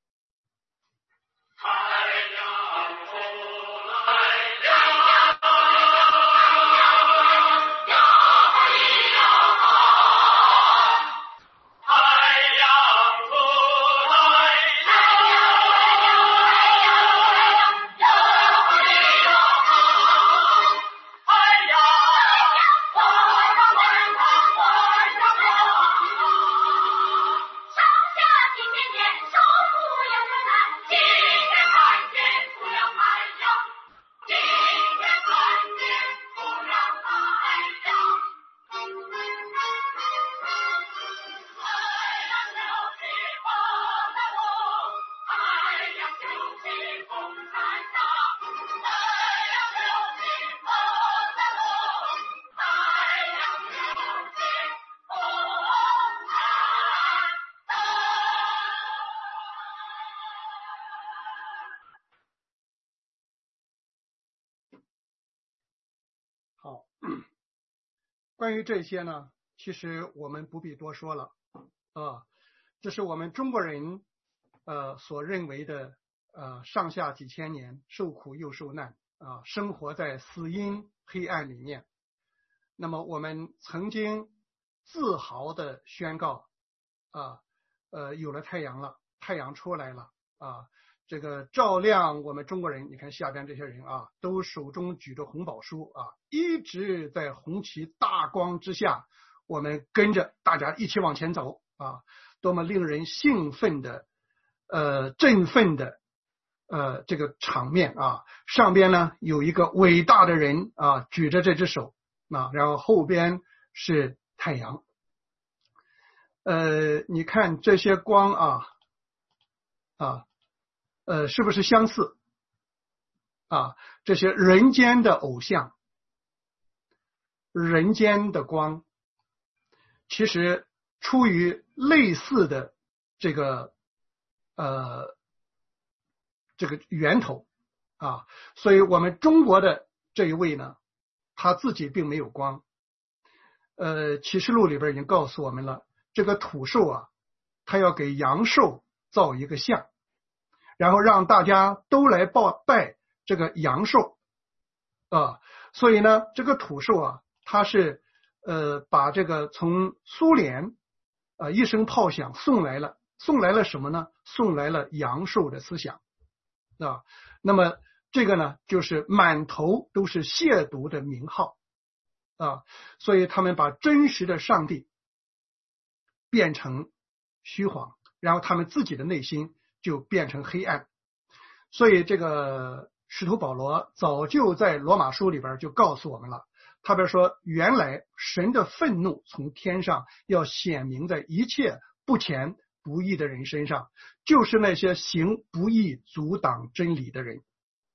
好，关于这些呢，其实我们不必多说了啊，这是我们中国人呃所认为的呃上下几千年受苦又受难啊，生活在死荫黑暗里面。那么我们曾经自豪的宣告啊，呃有了太阳了，太阳出来了啊。这个照亮我们中国人，你看下边这些人啊，都手中举着红宝书啊，一直在红旗大光之下，我们跟着大家一起往前走啊，多么令人兴奋的呃振奋的呃这个场面啊！上边呢有一个伟大的人啊，举着这只手啊，然后后边是太阳。呃，你看这些光啊。 啊，呃，是不是相似啊？这些人间的偶像，人间的光，其实出于类似的这个呃这个源头啊，所以我们中国的这一位呢，他自己并没有光。呃，启示录里边已经告诉我们了，这个土兽啊，他要给阳寿造一个像，然后让大家都来拜拜这个阳寿啊。所以呢，这个土兽啊，他是呃把这个从苏联啊一声炮响送来了，送来了什么呢？送来了阳寿的思想啊。那么这个呢，就是满头都是亵渎的名号啊，所以他们把真实的上帝变成虚谎，然后他们自己的内心就变成黑暗。所以这个使徒保罗早就在罗马书里边就告诉我们了，他边说，原来神的愤怒从天上要显明在一切不虔不义的人身上，就是那些行不义阻挡真理的人。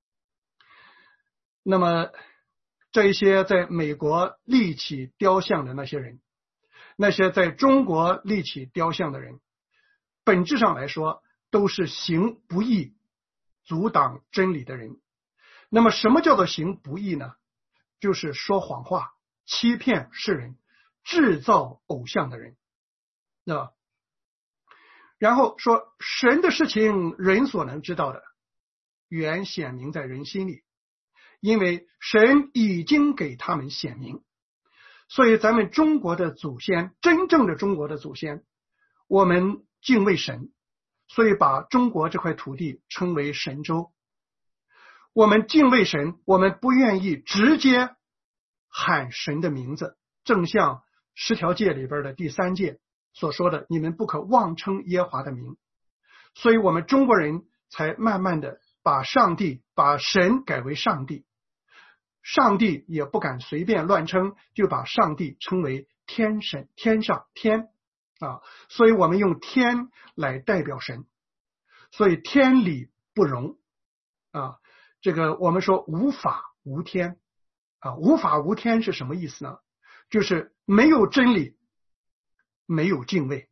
那么这一些在美国立起雕像的那些人，那些在中国立起雕像的人，本质上来说都是行不义阻挡真理的人。那么什么叫做行不义呢？就是说谎话、欺骗世人、制造偶像的人啊。然后说神的事情人所能知道的，原显明在人心里，因为神已经给他们显明。所以咱们中国的祖先，真正的中国的祖先，我们敬畏神，所以把中国这块土地称为神州。我们敬畏神，我们不愿意直接喊神的名字，正像十条诫里边的第三诫所说的，你们不可妄称耶和华的名。所以我们中国人才慢慢的把上帝把神改为上帝，上帝也不敢随便乱称，就把上帝称为天神，天上天啊，所以我们用天来代表神，所以天理不容啊。这个我们说无法无天啊，无法无天是什么意思呢？就是没有真理，没有敬畏。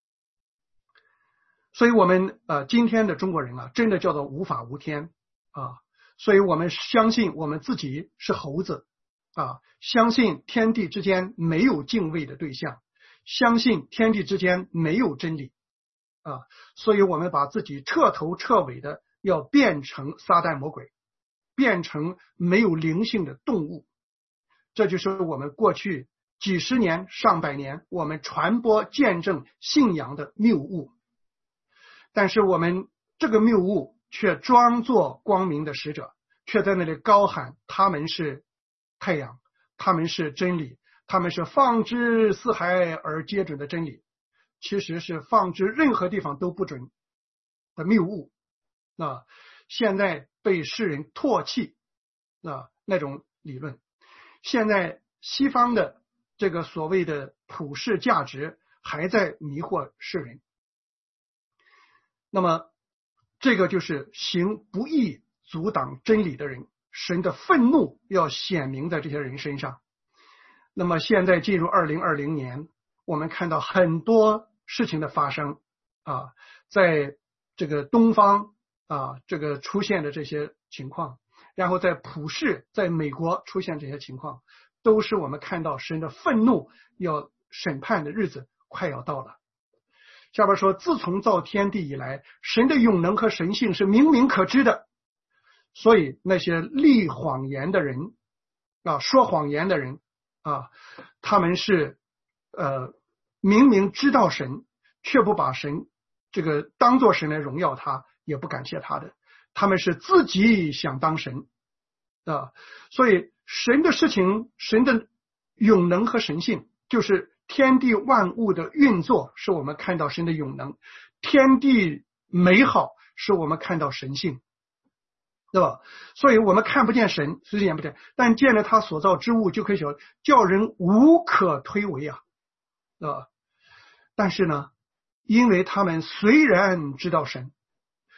所以我们呃今天的中国人啊，真的叫做无法无天啊。所以我们相信我们自己是猴子啊，相信天地之间没有敬畏的对象，相信天地之间没有真理啊，所以我们把自己彻头彻尾的要变成撒旦魔鬼，变成没有灵性的动物。这就是我们过去几十年上百年我们传播见证信仰的谬误。但是我们这个谬误却装作光明的使者，却在那里高喊他们是太阳，他们是真理，他们是放之四海而皆准的真理，其实是放之任何地方都不准的谬误啊！现在被世人唾弃啊，那种理论，现在西方的这个所谓的普世价值还在迷惑世人。那么这个就是行不义阻挡真理的人，神的愤怒要显明在这些人身上。那么现在进入二零二零年，我们看到很多事情的发生啊，在这个东方啊这个出现的这些情况，然后在普世在美国出现这些情况，都是我们看到神的愤怒要审判的日子快要到了。下边说，自从造天地以来，神的永能和神性是明明可知的，所以那些立谎言的人啊，说谎言的人啊，他们是呃明明知道神，却不把神这个当作神来荣耀他，也不感谢他的，他们是自己想当神啊。所以神的事情，神的永能和神性，就是天地万物的运作是我们看到神的永能，天地美好是我们看到神性，对吧？所以我们看不见神，实际眼不见，但见了他所造之物就可以晓得，叫人无可推诿啊，对吧？但是呢，因为他们虽然知道神，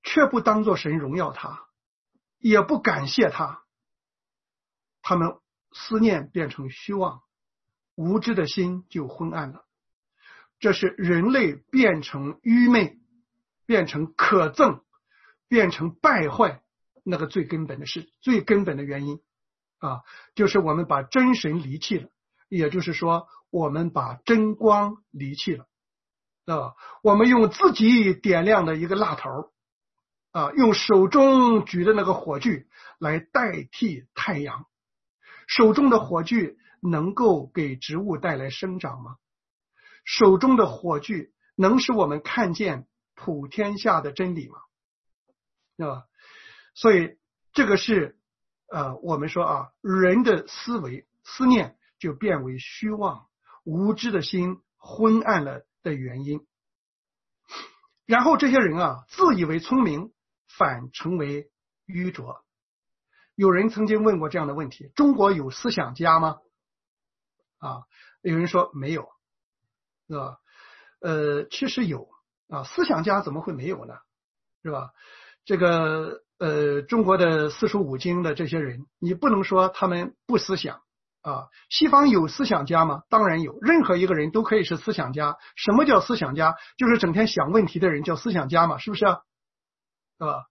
却不当作神荣耀他，也不感谢他，他们思念变成虚妄，无知的心就昏暗了。这是人类变成愚昧，变成可憎，变成败坏那个最根本的事，最根本的原因啊，就是我们把真神离弃了，也就是说我们把真光离弃了啊，我们用自己点亮的一个蜡头啊，用手中举的那个火炬来代替太阳。手中的火炬能够给植物带来生长吗？手中的火炬能使我们看见普天下的真理吗？啊，所以这个是呃，我们说啊，人的思维思念就变为虚妄，无知的心昏暗了的原因。然后这些人啊，自以为聪明，反成为愚拙。有人曾经问过这样的问题：中国有思想家吗？啊，有人说没有，是吧？呃，其实有啊，思想家怎么会没有呢？是吧？这个呃，中国的四书五经的这些人，你不能说他们不思想啊。西方有思想家吗？当然有，任何一个人都可以是思想家。什么叫思想家？就是整天想问题的人叫思想家嘛，是不是啊？是吧？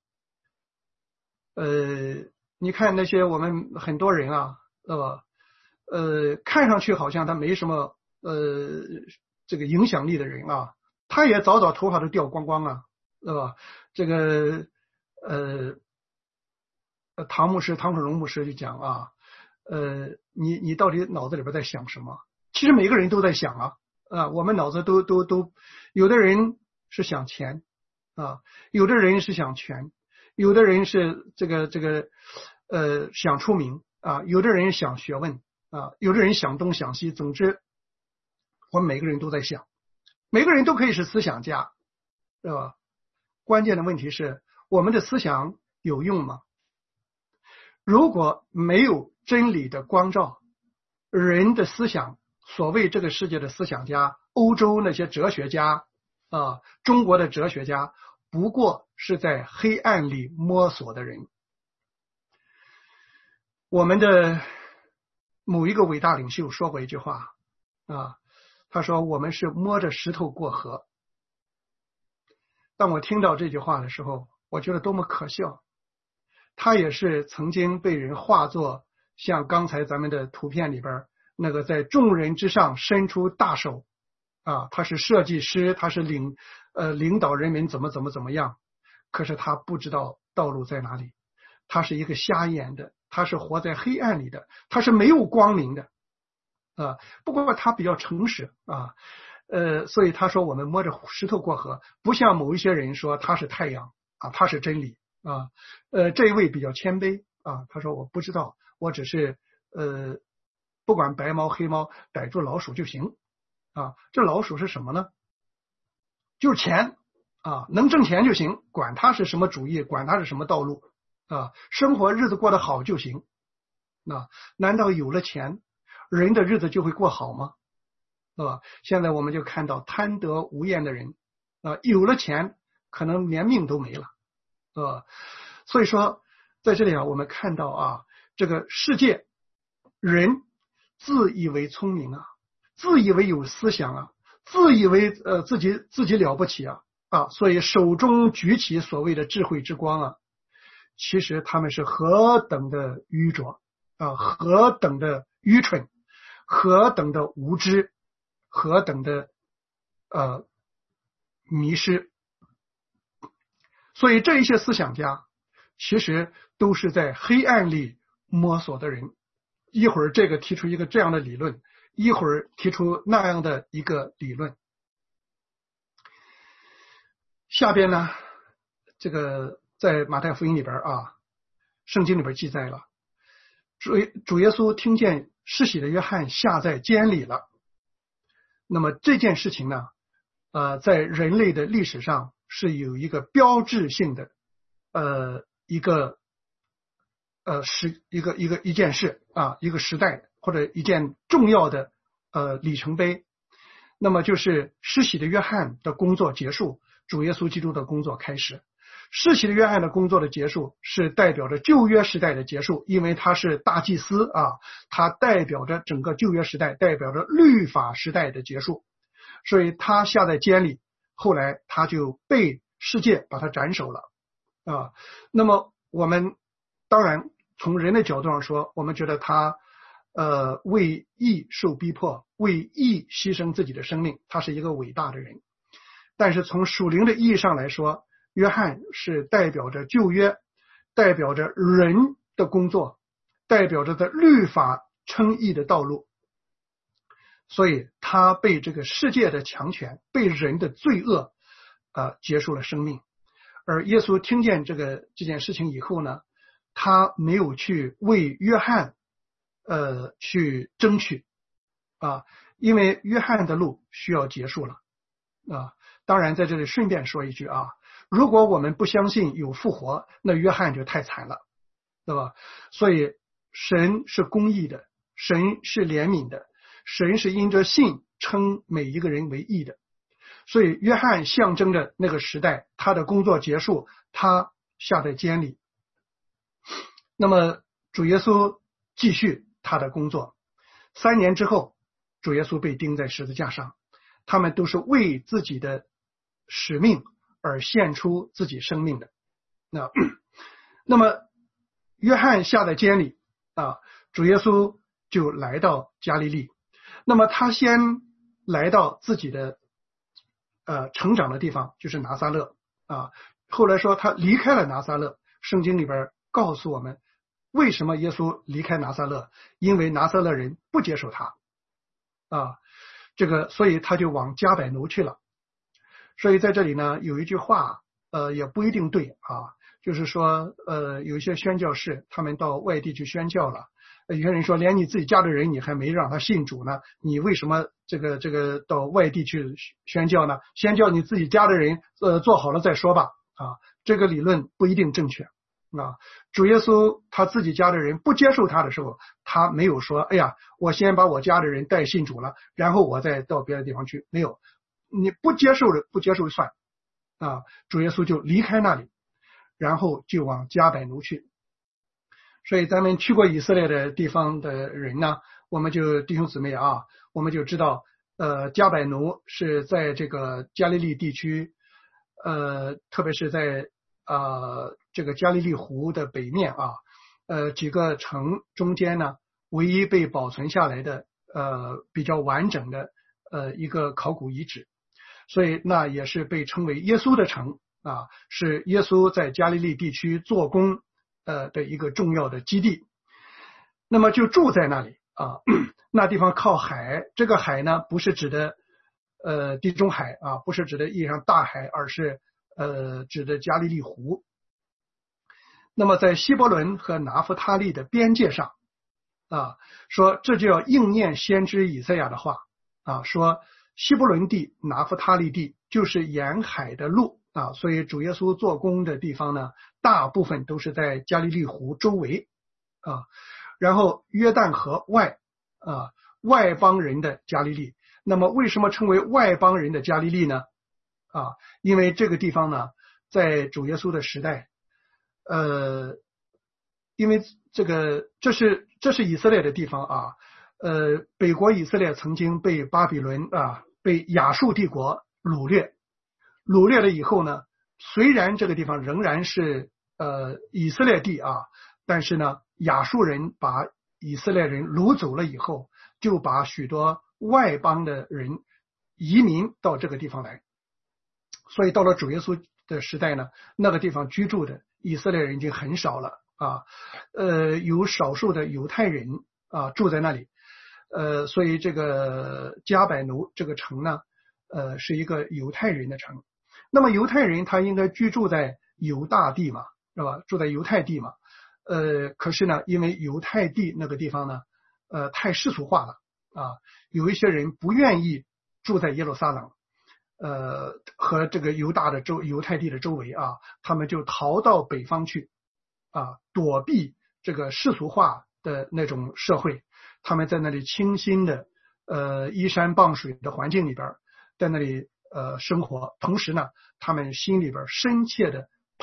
呃。你看那些我们很多人啊，对吧？呃，看上去好像他没什么呃这个影响力的人啊，他也早早头发都掉光光啊，对吧？这个呃，唐牧师、唐可荣牧师就讲啊，呃，你你到底脑子里边在想什么？其实每个人都在想啊，啊，我们脑子都都都，有的人是想钱啊，有的人是想权，有的人是这个这个。呃，想出名啊，有的人想学问啊，有的人想东想西，总之，我们每个人都在想，每个人都可以是思想家，对吧？关键的问题是，我们的思想有用吗？如果没有真理的光照，人的思想，所谓这个世界的思想家，欧洲那些哲学家啊，中国的哲学家，不过是在黑暗里摸索的人。我们的某一个伟大领袖说过一句话啊，他说我们是摸着石头过河。当我听到这句话的时候，我觉得多么可笑。他也是曾经被人化作像刚才咱们的图片里边那个在众人之上伸出大手啊，他是设计师，他是领呃领导人民怎么怎么怎么样，可是他不知道道路在哪里，他是一个瞎眼的，他是活在黑暗里的，他是没有光明的啊。不过他比较诚实啊，呃，所以他说我们摸着石头过河，不像某一些人说他是太阳啊，他是真理啊。呃，这一位比较谦卑啊，他说我不知道，我只是呃，不管白猫黑猫，逮住老鼠就行啊。这老鼠是什么呢？就是钱啊，能挣钱就行，管他是什么主义，管他是什么道路。啊，生活日子过得好就行。那难道有了钱，人的日子就会过好吗？是吧？现在我们就看到贪得无厌的人啊，有了钱可能连命都没了，啊，所以说在这里啊，我们看到啊，这个世界人自以为聪明啊，自以为有思想啊，自以为呃自己自己了不起啊啊，所以手中举起所谓的智慧之光啊。其实他们是何等的愚拙啊，何等的愚蠢，何等的无知，何等的呃迷失。所以这一些思想家其实都是在黑暗里摸索的人，一会儿这个提出一个这样的理论，一会儿提出那样的一个理论。下边呢，这个在马太福音里边啊，圣经里边记载了，主主耶稣听见施洗的约翰下在监里了。那么这件事情呢，呃，在人类的历史上是有一个标志性的，呃，一个呃时一个一个一件事啊，一个时代或者一件重要的呃里程碑。那么就是施洗的约翰的工作结束，主耶稣基督的工作开始。 施洗的约翰的工作的结束是代表着旧约时代的结束，因为他是大祭司啊，他代表着整个旧约时代，代表着律法时代的结束，所以他下在监里，后来他就被世界把他斩首了啊。那么我们当然从人的角度上说，我们觉得他呃为义受逼迫，为义牺牲自己的生命，他是一个伟大的人。但是从属灵的意义上来说，约翰是代表着旧约，代表着人的工作，代表着在律法称义的道路，所以他被这个世界的强权，被人的罪恶呃结束了生命。而耶稣听见这个这件事情以后呢，他没有去为约翰呃去争取啊，因为约翰的路需要结束了啊。当然在这里顺便说一句啊，如果我们不相信有复活，那约翰就太惨了，对吧？所以神是公义的，神是怜悯的，神是因着信称每一个人为义的。所以约翰象征着那个时代，他的工作结束，他下在监里。那么主耶稣继续他的工作，三年之后，主耶稣被钉在十字架上，他们都是为自己的使命而献出自己生命的。那那么约翰下在监里啊，主耶稣就来到加利利。那么他先来到自己的呃成长的地方，就是拿撒勒啊。后来说他离开了拿撒勒，圣经里边告诉我们为什么耶稣离开拿撒勒，因为拿撒勒人不接受他啊，这个所以他就往迦百农去了。所以在这里呢，有一句话呃也不一定对啊，就是说呃有一些宣教士他们到外地去宣教了，有些人说连你自己家的人你还没让他信主呢，你为什么这个这个到外地去宣教呢？先叫你自己家的人呃做好了再说吧啊，这个理论不一定正确啊。主耶稣他自己家的人不接受他的时候，他没有说哎呀我先把我家的人带信主了，然后我再到别的地方去，没有，你不接受的不接受算啊。主耶稣就离开那里，然后就往迦百农去。所以咱们去过以色列的地方的人呢，我们就弟兄姊妹啊，我们就知道呃迦百农是在这个加利利地区，呃特别是在呃这个加利利湖的北面啊，呃几个城中间呢，唯一被保存下来的呃比较完整的呃一个考古遗址，所以那也是被称为耶稣的城啊，是耶稣在加利利地区做工呃的一个重要的基地。那么就住在那里啊，那地方靠海，这个海呢不是指的呃地中海啊，不是指的意义上大海，而是呃指的加利利湖。那么在希伯伦和拿弗他利的边界上啊，说这就要应验先知以赛亚的话啊，说希伯伦地拿弗他利地就是沿海的路啊，所以主耶稣做工的地方呢，大部分都是在加利利湖周围啊，然后约旦河外啊，外邦人的加利利。那么为什么称为外邦人的加利利呢？啊，因为这个地方呢，在主耶稣的时代，呃，因为这个这是这是以色列的地方啊，呃，北国以色列曾经被巴比伦啊，被亚述帝国掳掠，掳掠了以后呢，虽然这个地方仍然是呃以色列地啊，但是呢，亚述人把以色列人掳走了以后，就把许多外邦的人移民到这个地方来，所以到了主耶稣的时代呢，那个地方居住的以色列人已经很少了啊，呃，有少数的犹太人啊住在那里，呃，所以这个迦百农这个城呢，呃，是一个犹太人的城。那么犹太人他应该居住在犹大地嘛，是吧？住在犹太地嘛，呃，可是呢，因为犹太地那个地方呢，呃，太世俗化了啊，有一些人不愿意住在耶路撒冷。呃，和这个犹大的周犹太地的周围啊，他们就逃到北方去啊，躲避这个世俗化的那种社会。他们在那里清新的呃依山傍水的环境里边，在那里呃生活，同时呢，他们心里边深切的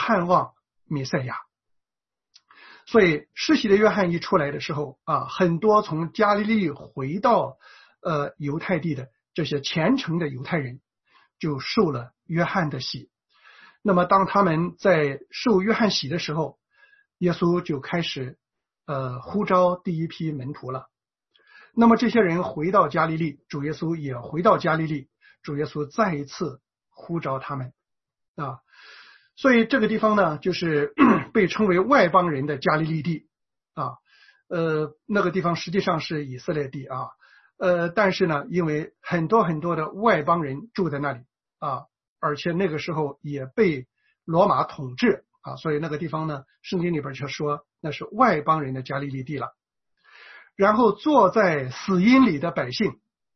盼望弥赛亚。所以施洗的约翰一出来的时候啊，很多从加利利回到呃犹太地的这些虔诚的犹太人就受了约翰的洗。那么当他们在受约翰洗的时候，耶稣就开始呃呼召第一批门徒了。那么这些人回到加利利，主耶稣也回到加利利，主耶稣再一次呼召他们啊。所以这个地方呢，就是被称为外邦人的加利利地啊，呃，那个地方实际上是以色列地啊，呃，但是呢，因为很多很多的外邦人住在那里啊，而且那个时候也被罗马统治啊，所以那个地方呢，圣经里边就说那是外邦人的加利利地了。然后坐在死荫里的百姓，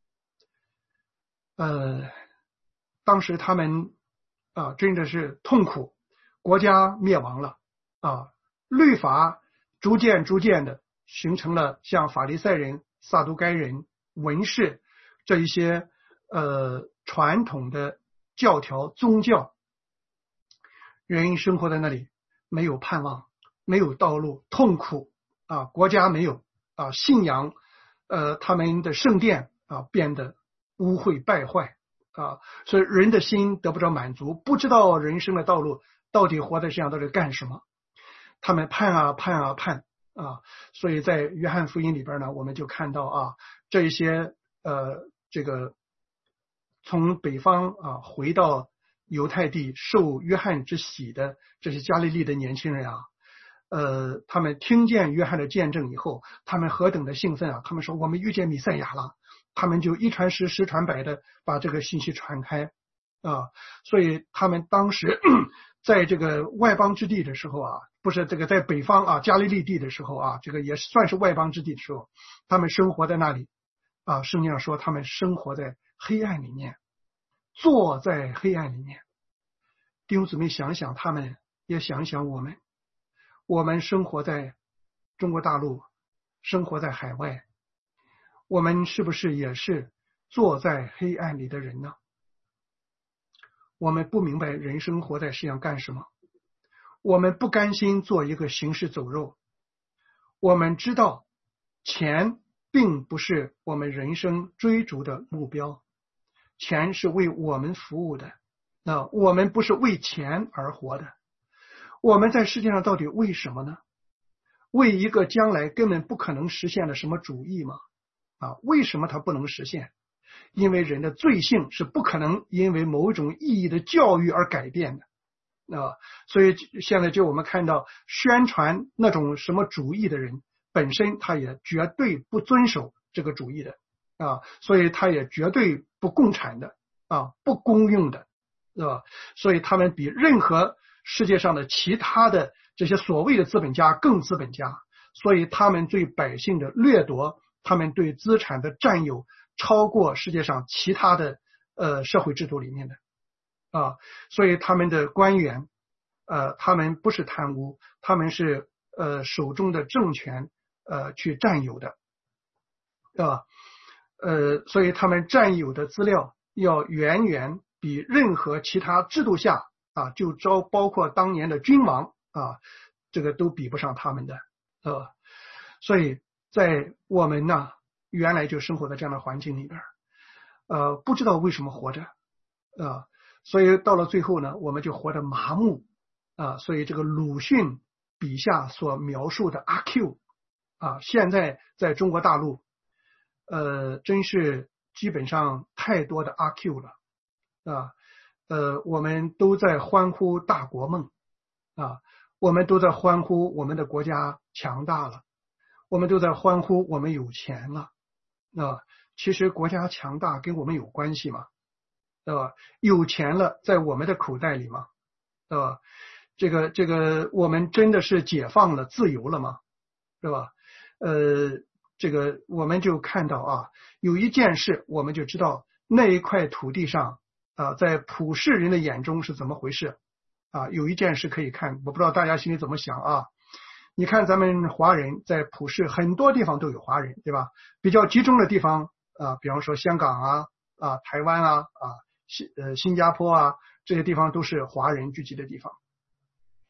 呃，当时他们啊，真的是痛苦，国家灭亡了啊，律法逐渐逐渐的形成了像法利赛人、撒都该人、文士这一些呃传统的教条宗教，人生活在那里没有盼望，没有道路，痛苦啊，国家没有啊，信仰呃他们的圣殿啊变得污秽败坏啊，所以人的心得不着满足，不知道人生的道路到底活在这样到底干什么，他们盼啊盼啊盼啊，所以在约翰福音里边呢，我们就看到啊，这一些呃这个从北方啊回到犹太地受约翰之洗的这些加利利的年轻人啊，呃，他们听见约翰的见证以后，他们何等的兴奋啊！他们说我们遇见弥赛亚了，他们就一传十，十传百的把这个信息传开啊。所以他们当时在这个外邦之地的时候啊，不是这个在北方啊加利利地的时候啊，这个也算是外邦之地的时候，他们生活在那里啊。圣经上说他们生活在黑暗里面，坐在黑暗里面。弟兄姊妹想想，他们也想想我们。我们生活在中国大陆，生活在海外，我们是不是也是坐在黑暗里的人呢？我们不明白人生活在世上干什么，我们不甘心做一个行尸走肉，我们知道钱并不是我们人生追逐的目标，钱是为我们服务的，那我们不是为钱而活的。我们在世界上到底为什么呢？为一个将来根本不可能实现的什么主义吗？啊，为什么它不能实现？因为人的罪性是不可能因为某种意义的教育而改变的啊，所以现在就我们看到宣传那种什么主义的人，本身他也绝对不遵守这个主义的啊，所以他也绝对不共产的啊，不公用的，是吧？所以他们比任何世界上的其他的这些所谓的资本家更资本家，所以他们对百姓的掠夺，他们对资产的占有超过世界上其他的呃社会制度里面的啊，所以他们的官员呃他们不是贪污，他们是呃手中的政权呃去占有的啊，呃所以他们占有的资料要远远比任何其他制度下啊，就招包括当年的君王啊，这个都比不上他们的，呃，所以在我们呢，原来就生活在这样的环境里边，呃，不知道为什么活着，啊，所以到了最后呢，我们就活得麻木，啊，所以这个鲁迅笔下所描述的阿 Q， 啊，现在在中国大陆，呃，真是基本上太多的阿 Q 了，啊。呃，我们都在欢呼大国梦啊，我们都在欢呼我们的国家强大了，我们都在欢呼我们有钱了啊。其实国家强大跟我们有关系吗？对吧？有钱了在我们的口袋里吗？对吧？这个这个我们真的是解放了自由了吗？对吧？呃，这个我们就看到啊，有一件事我们就知道那一块土地上啊，在普世人的眼中是怎么回事啊？有一件事可以看，我不知道大家心里怎么想啊？你看咱们华人在普世很多地方都有华人，对吧？比较集中的地方啊，比方说香港啊、啊台湾啊、啊新呃新加坡啊，这些地方都是华人聚集的地方。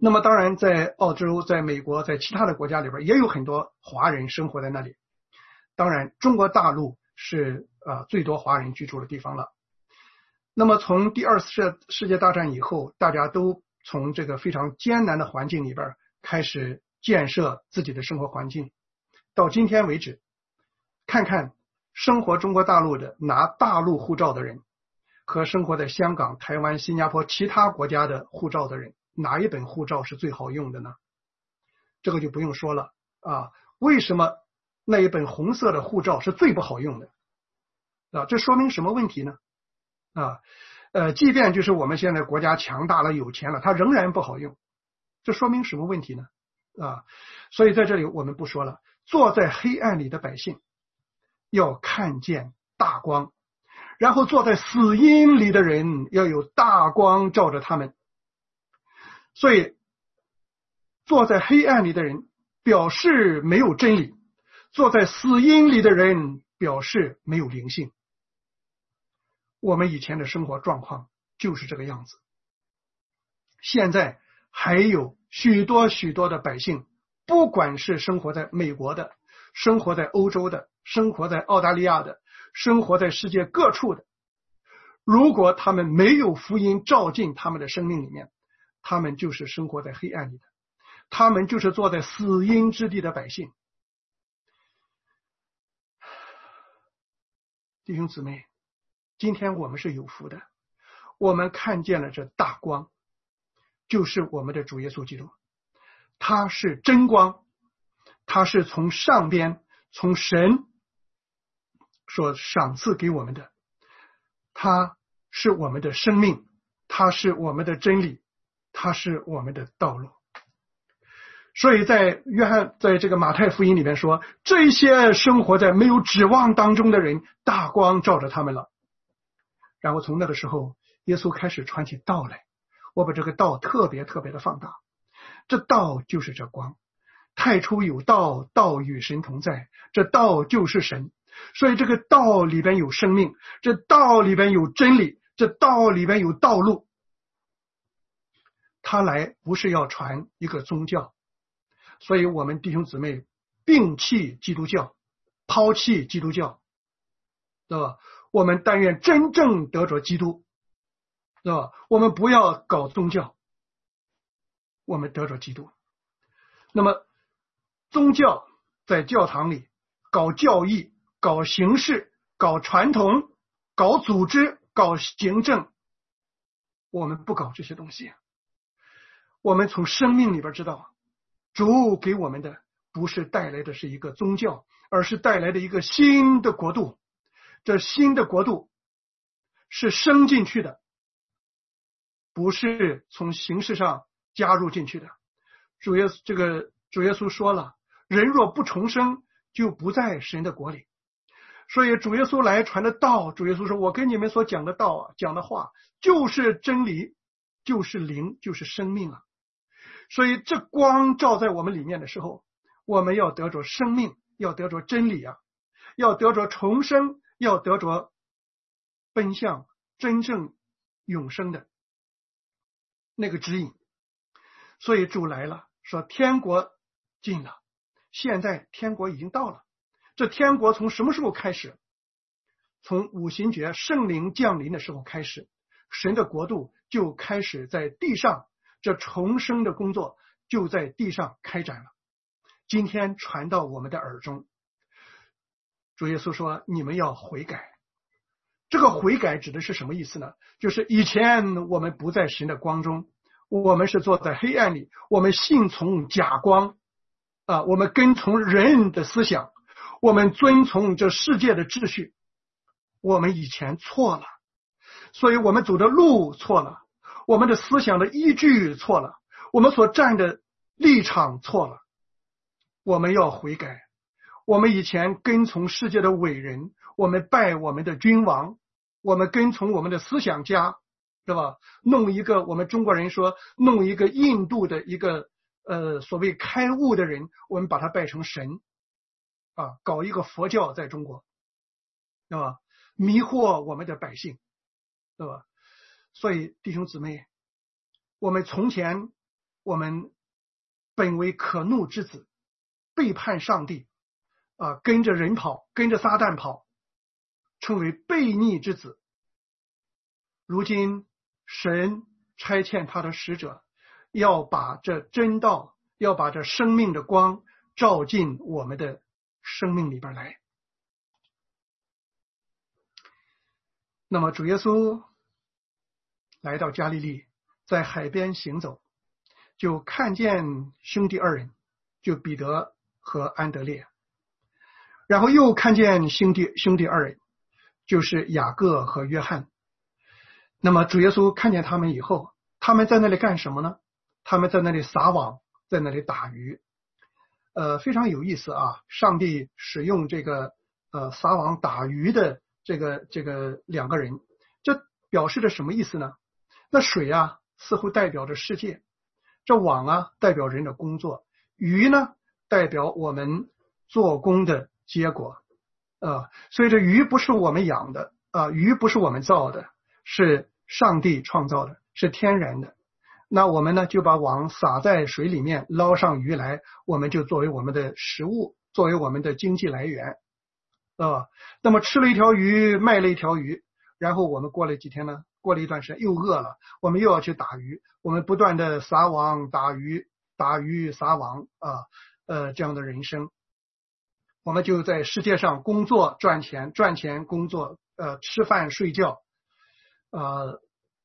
那么当然在澳洲、在美国、在其他的国家里边也有很多华人生活在那里。当然中国大陆是呃最多华人居住的地方了。那么从第二次世界大战以后，大家都从这个非常艰难的环境里边开始建设自己的生活环境。到今天为止，看看生活中国大陆的拿大陆护照的人和生活在香港、台湾、新加坡其他国家的护照的人，哪一本护照是最好用的呢？这个就不用说了啊。为什么那一本红色的护照是最不好用的啊？这说明什么问题呢？啊，呃，即便就是我们现在国家强大了、有钱了，它仍然不好用。这说明什么问题呢？啊，所以在这里我们不说了。坐在黑暗里的百姓要看见大光，然后坐在死荫里的人要有大光照着他们。所以坐在黑暗里的人表示没有真理，坐在死荫里的人表示没有灵性。我们以前的生活状况就是这个样子。现在还有许多许多的百姓，不管是生活在美国的，生活在欧洲的，生活在澳大利亚的，生活在世界各处的，如果他们没有福音照进他们的生命里面，他们就是生活在黑暗里的，他们就是坐在死荫之地的百姓。弟兄姊妹，今天我们是有福的，我们看见了这大光，就是我们的主耶稣基督。他是真光，他是从上边从神所赏赐给我们的，他是我们的生命，他是我们的真理，他是我们的道路。所以在约翰在这个马太福音里面说，这些生活在没有指望当中的人，大光照着他们了。然后从那个时候，耶稣开始传起道来。我把这个道特别特别的放大，这道就是这光。太初有道，道与神同在，这道就是神。所以这个道里边有生命，这道里边有真理，这道里边有道路。他来不是要传一个宗教，所以我们弟兄姊妹摒弃基督教，抛弃基督教，对吧？我们但愿真正得着基督，对吧？我们不要搞宗教，我们得着基督。那么宗教在教堂里搞教义、搞形式、搞传统、搞组织、搞行政，我们不搞这些东西。我们从生命里边知道，主给我们的不是带来的是一个宗教，而是带来的一个新的国度。这新的国度是生进去的，不是从形式上加入进去的。主耶稣这个主耶稣说了，人若不重生，就不在神的国里。所以主耶稣来传的道，主耶稣说，我跟你们所讲的道啊，讲的话就是真理，就是灵，就是生命啊。所以这光照在我们里面的时候，我们要得着生命，要得着真理啊，要得着重生，要得着奔向真正永生的那个指引。所以主来了，说天国近了，现在天国已经到了。这天国从什么时候开始？从五旬节圣灵降临的时候开始，神的国度就开始在地上，这重生的工作就在地上开展了。今天传到我们的耳中，主耶稣说，你们要悔改。这个悔改指的是什么意思呢？就是以前我们不在神的光中，我们是坐在黑暗里，我们信从假光啊，我们跟从人的思想，我们遵从这世界的秩序。我们以前错了，所以我们走的路错了，我们的思想的依据错了，我们所站的立场错了。我们要悔改。我们以前跟从世界的伟人，我们拜我们的君王，我们跟从我们的思想家，对吧？弄一个，我们中国人说弄一个印度的一个呃所谓开悟的人，我们把他拜成神啊，搞一个佛教在中国，对吧？迷惑我们的百姓，对吧？所以弟兄姊妹，我们从前我们本为可怒之子，背叛上帝啊，跟着人跑，跟着撒旦跑，称为悖逆之子。如今神差遣他的使者，要把这真道，要把这生命的光照进我们的生命里边来。那么主耶稣来到加利利，在海边行走，就看见兄弟二人，就彼得和安德烈，然后又看见兄弟兄弟二人，就是雅各和约翰。那么主耶稣看见他们以后，他们在那里干什么呢？他们在那里撒网，在那里打鱼。呃，非常有意思啊！上帝使用这个呃撒网打鱼的这个这个两个人，这表示着什么意思呢？那水啊，似乎代表着世界；这网啊，代表人的工作；鱼呢，代表我们做工的结果。呃，所以这鱼不是我们养的啊、呃，鱼不是我们造的，是上帝创造的，是天然的。那我们呢，就把网撒在水里面，捞上鱼来，我们就作为我们的食物，作为我们的经济来源，啊。那么吃了一条鱼，卖了一条鱼，然后我们过了几天呢，过了一段时间又饿了，我们又要去打鱼，我们不断的撒网打鱼，打鱼撒网啊，呃，这样的人生，我们就在世界上工作赚钱，赚钱工作，呃，吃饭睡觉，呃。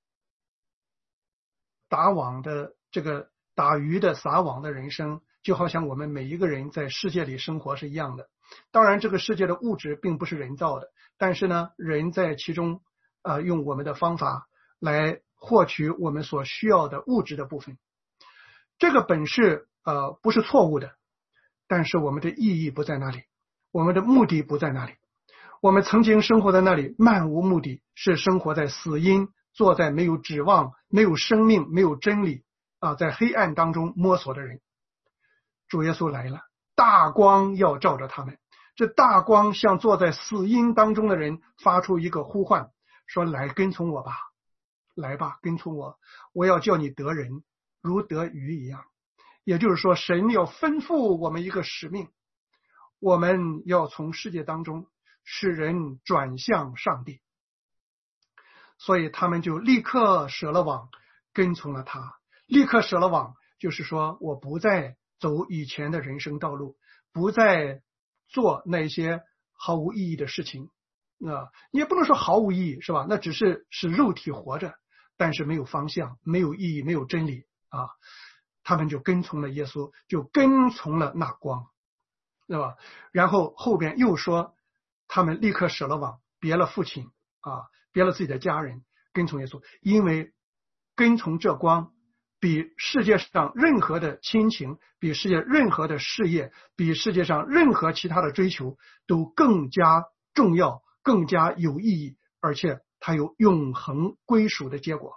打网的这个打鱼的撒网的人生，就好像我们每一个人在世界里生活是一样的。当然这个世界的物质并不是人造的，但是呢，人在其中呃用我们的方法来获取我们所需要的物质的部分。这个本是呃不是错误的，但是我们的意义不在那里，我们的目的不在那里。我们曾经生活在那里漫无目的，是生活在死因，坐在没有指望、没有生命、没有真理啊，在黑暗当中摸索的人。主耶稣来了，大光要照着他们。这大光向坐在死荫当中的人发出一个呼唤，说：来跟从我吧，来吧，跟从我，我要叫你得人，如得鱼一样。也就是说，神要吩咐我们一个使命，我们要从世界当中使人转向上帝。所以他们就立刻舍了网，跟从了他。立刻舍了网，就是说我不再走以前的人生道路，不再做那些毫无意义的事情啊，你也不能说毫无意义，是吧？那只是使肉体活着，但是没有方向，没有意义，没有真理啊。他们就跟从了耶稣，就跟从了那光，对吧？然后后边又说，他们立刻舍了网，别了父亲啊，别了自己的家人，跟从耶稣，因为跟从这光比世界上任何的亲情，比世界任何的事业，比世界上任何其他的追求都更加重要，更加有意义，而且它有永恒归属的结果。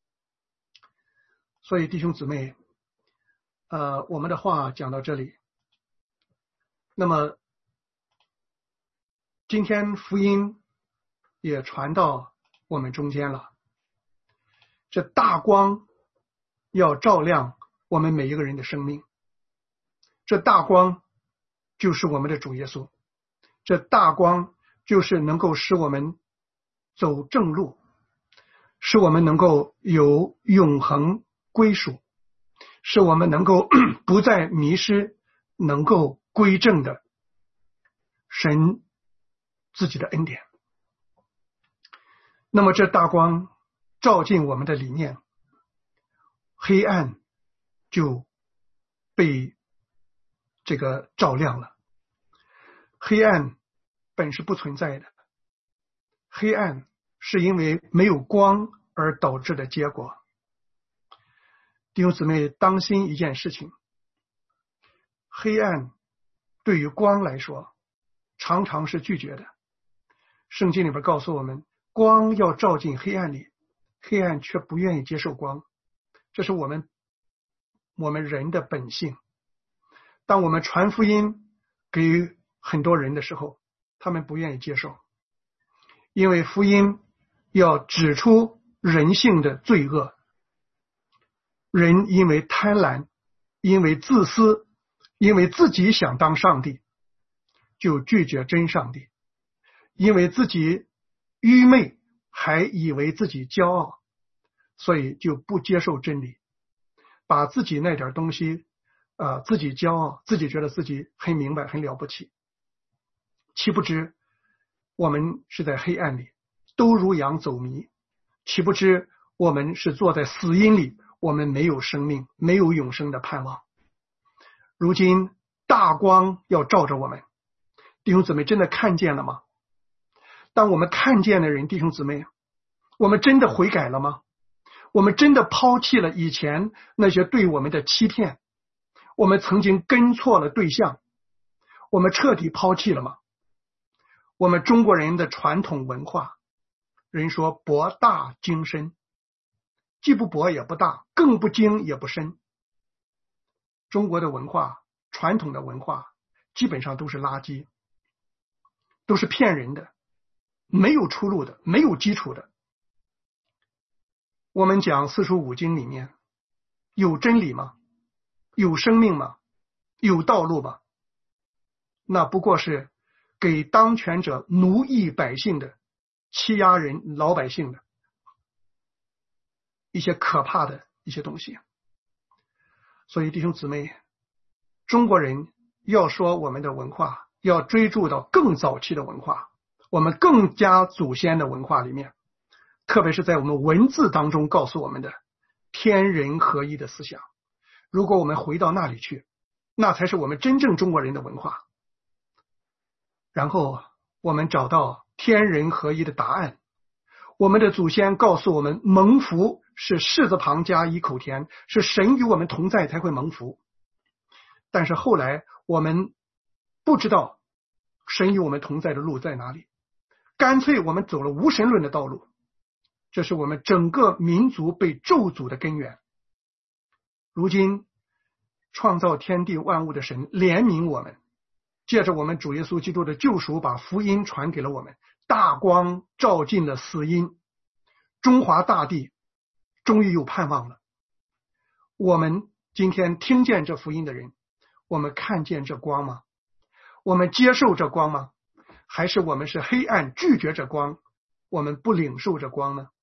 所以弟兄姊妹，呃，我们的话讲到这里，那么今天福音也传到我们中间了，这大光要照亮我们每一个人的生命，这大光就是我们的主耶稣，这大光就是能够使我们走正路，使我们能够有永恒归属，使我们能够不再迷失，能够归正的神自己的恩典。那么这大光照进我们的里面，黑暗就被这个照亮了。黑暗本是不存在的，黑暗是因为没有光而导致的结果。弟兄姊妹，当心一件事情，黑暗对于光来说常常是拒绝的。圣经里边告诉我们，光要照进黑暗里，黑暗却不愿意接受光，这是我们我们人的本性。当我们传福音给很多人的时候，他们不愿意接受，因为福音要指出人性的罪恶， 人因为贪婪，因为自私，因为自己想当上帝，就拒绝真上帝，因为自己愚昧，还以为自己骄傲，所以就不接受真理，把自己那点东西呃，自己骄傲，自己觉得自己很明白，很了不起，岂不知我们是在黑暗里，都如羊走迷，岂不知我们是坐在死荫里，我们没有生命，没有永生的盼望。如今大光要照着我们，弟兄姊妹真的看见了吗？当我们看见的人，弟兄姊妹，我们真的悔改了吗？我们真的抛弃了以前那些对我们的欺骗？我们曾经跟错了对象，我们彻底抛弃了吗？我们中国人的传统文化，人说博大精深，既不博也不大，更不精也不深。中国的文化，传统的文化基本上都是垃圾，都是骗人的，没有出路的，没有基础的。我们讲四书五经里面有真理吗？有生命吗？有道路吗？那不过是给当权者奴役百姓的，欺压人老百姓的一些可怕的一些东西。所以弟兄姊妹，中国人要说我们的文化，要追溯到更早期的文化，我们更加祖先的文化里面，特别是在我们文字当中告诉我们的天人合一的思想。如果我们回到那里去，那才是我们真正中国人的文化。然后我们找到天人合一的答案。我们的祖先告诉我们，蒙福是士字旁加一口田，是神与我们同在才会蒙福。但是后来我们不知道神与我们同在的路在哪里，干脆我们走了无神论的道路，这是我们整个民族被咒诅的根源。如今创造天地万物的神怜悯我们，借着我们主耶稣基督的救赎，把福音传给了我们，大光照进了死荫，中华大地终于有盼望了。我们今天听见这福音的人，我们看见这光吗？我们接受这光吗？还是我们是黑暗，拒绝这光，我们不领受这光呢？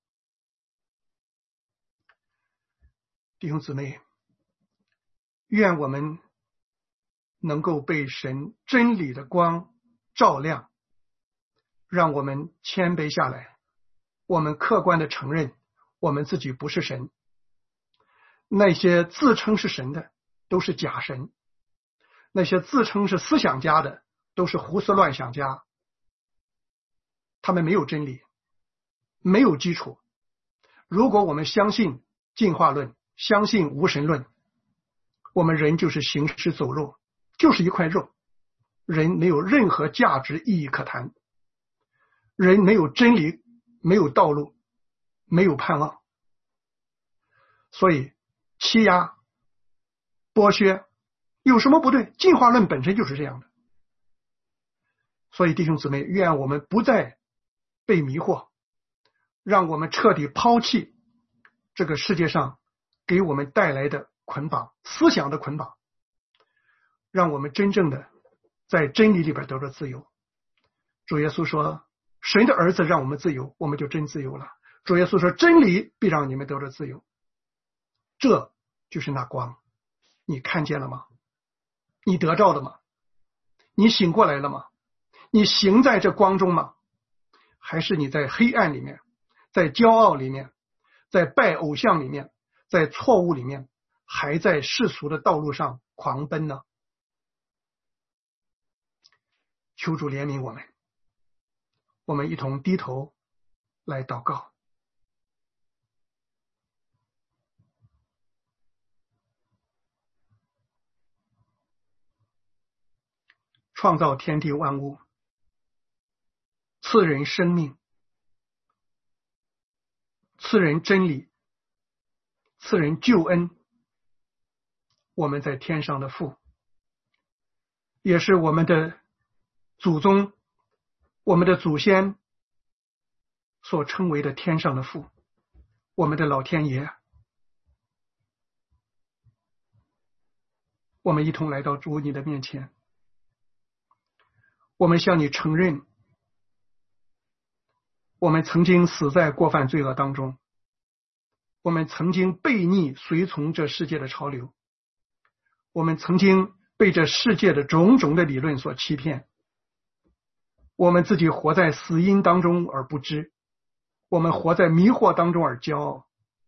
弟兄姊妹，愿我们能够被神真理的光照亮，让我们谦卑下来，我们客观的承认我们自己不是神。那些自称是神的都是假神，那些自称是思想家的都是胡思乱想家，他们没有真理，没有基础。如果我们相信进化论，相信无神论，我们人就是行尸走肉，就是一块肉，人没有任何价值意义可谈，人没有真理，没有道路，没有盼望。所以欺压剥削有什么不对？进化论本身就是这样的。所以弟兄姊妹，愿我们不再被迷惑，让我们彻底抛弃这个世界上给我们带来的捆绑，思想的捆绑，让我们真正的在真理里边得到自由。主耶稣说，神的儿子让我们自由，我们就真自由了。主耶稣说，真理必让你们得到自由。这就是那光，你看见了吗？你得着了吗？你醒过来了吗？你行在这光中吗？还是你在黑暗里面，在骄傲里面，在拜偶像里面，在错误里面，还在世俗的道路上狂奔呢？求主怜悯我们，我们一同低头来祷告。创造天地万物，赐人生命，赐人真理，赐人救恩。我们在天上的父，也是我们的祖宗，我们的祖先所称为的天上的父，我们的老天爷。 我们一同来到主你的面前，我们向你承认，我们曾经死在过犯罪恶当中，我们曾经悖逆随从这世界的潮流，我们曾经被这世界的种种的理论所欺骗，我们自己活在死荫当中而不知，我们活在迷惑当中而骄傲。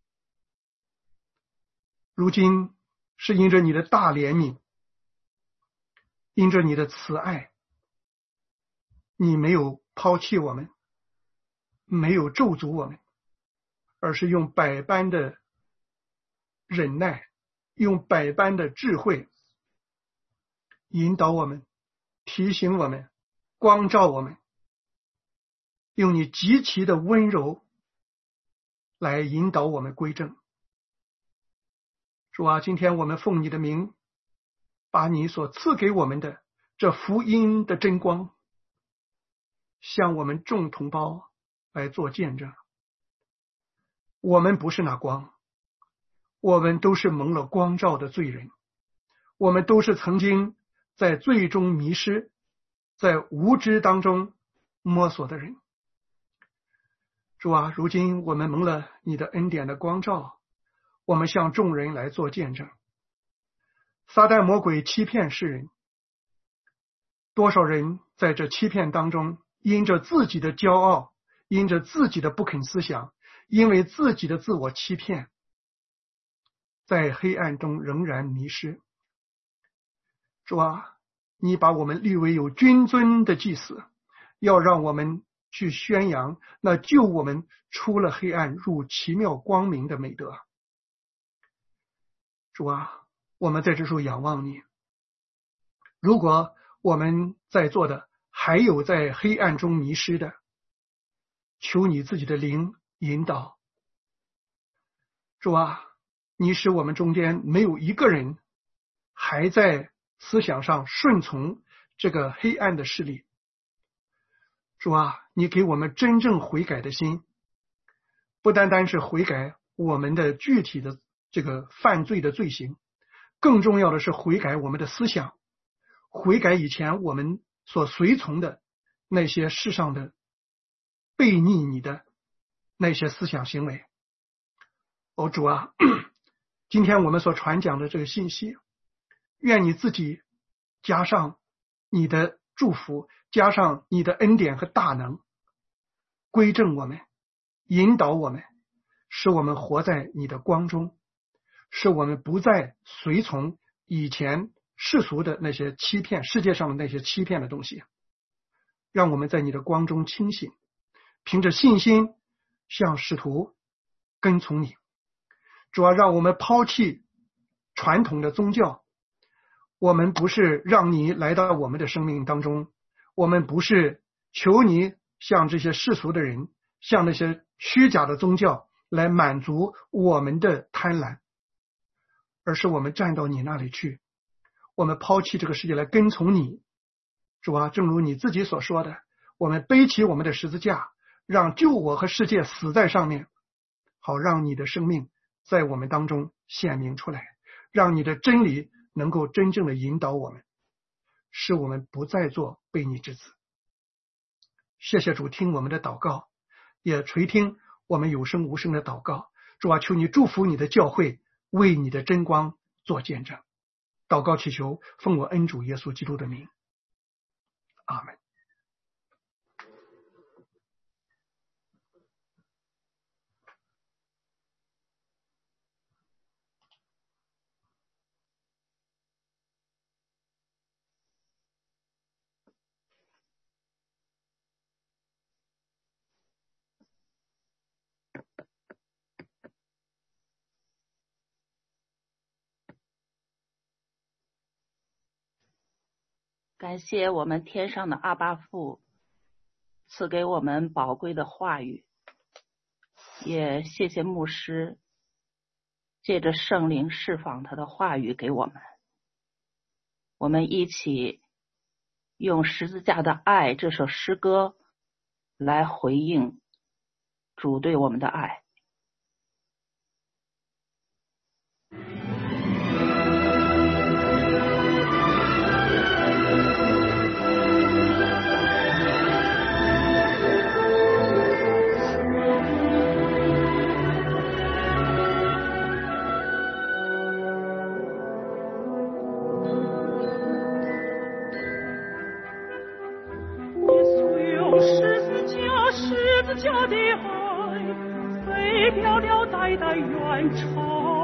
如今是因着你的大怜悯，因着你的慈爱，你没有抛弃我们，没有咒诅我们，而是用百般的忍耐，用百般的智慧引导我们，提醒我们，光照我们，用你极其的温柔来引导我们归正。主啊，今天我们奉你的名，把你所赐给我们的这福音的真光向我们众同胞来做见证。我们不是那光，我们都是蒙了光照的罪人，我们都是曾经在罪中迷失，在无知当中摸索的人。主啊，如今我们蒙了你的恩典的光照，我们向众人来做见证。撒旦魔鬼欺骗世人，多少人在这欺骗当中，因着自己的骄傲，因着自己的不肯思想，因为自己的自我欺骗，在黑暗中仍然迷失。主啊，你把我们立为有君尊的祭司，要让我们去宣扬那救我们出了黑暗入奇妙光明的美德。主啊，我们在这时候仰望你，如果我们在座的还有在黑暗中迷失的，求你自己的灵引导。主啊，你使我们中间没有一个人还在思想上顺从这个黑暗的势力。主啊，你给我们真正悔改的心，不单单是悔改我们的具体的这个犯罪的罪行，更重要的是悔改我们的思想，悔改以前我们所随从的那些世上的悖逆你的那些思想行为。哦，主啊，今天我们所传讲的这个信息，愿你自己加上你的祝福，加上你的恩典和大能，归正我们，引导我们，使我们活在你的光中，使我们不再随从以前世俗的那些欺骗，世界上的那些欺骗的东西，让我们在你的光中清醒，凭着信心向使徒跟从你。主要让我们抛弃传统的宗教，我们不是让你来到我们的生命当中，我们不是求你向这些世俗的人，向那些虚假的宗教来满足我们的贪婪，而是我们站到你那里去，我们抛弃这个世界来跟从你。主啊，正如你自己所说的，我们背起我们的十字架，让救我和世界死在上面，好让你的生命在我们当中显明出来，让你的真理能够真正的引导我们，使我们不再做悖逆之子。谢谢主，听我们的祷告，也垂听我们有声无声的祷告。主啊，求你祝福你的教会，为你的真光做见证。祷告祈求，奉我恩主耶稣基督的名，阿们。 感谢我们天上的阿爸父赐给我们宝贵的话语，也谢谢牧师借着圣灵释放他的话语给我们。我们一起用十字架的爱这首诗歌来回应主对我们的爱。 字架的爱，飞掉了代代冤仇。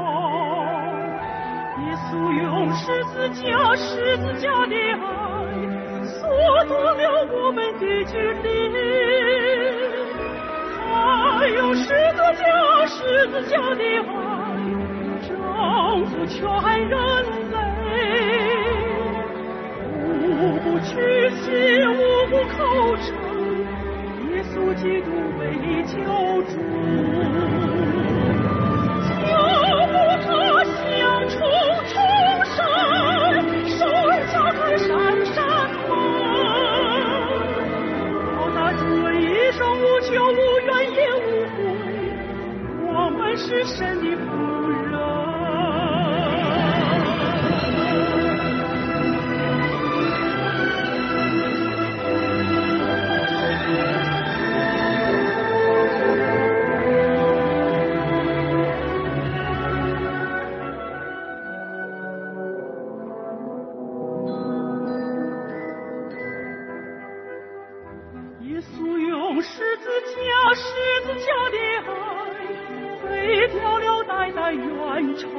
耶稣用十字架，十字架的爱，锁住了我们的距离。他用十字架，十字架的爱，征服全人类。无不屈膝，无不叩诚，耶稣基督为救主。脚步他向重重山，手儿敲开闪闪门。报答主恩一生无求无怨也无悔，我们是神的仆人。十字架的爱，飞掉了代代冤仇。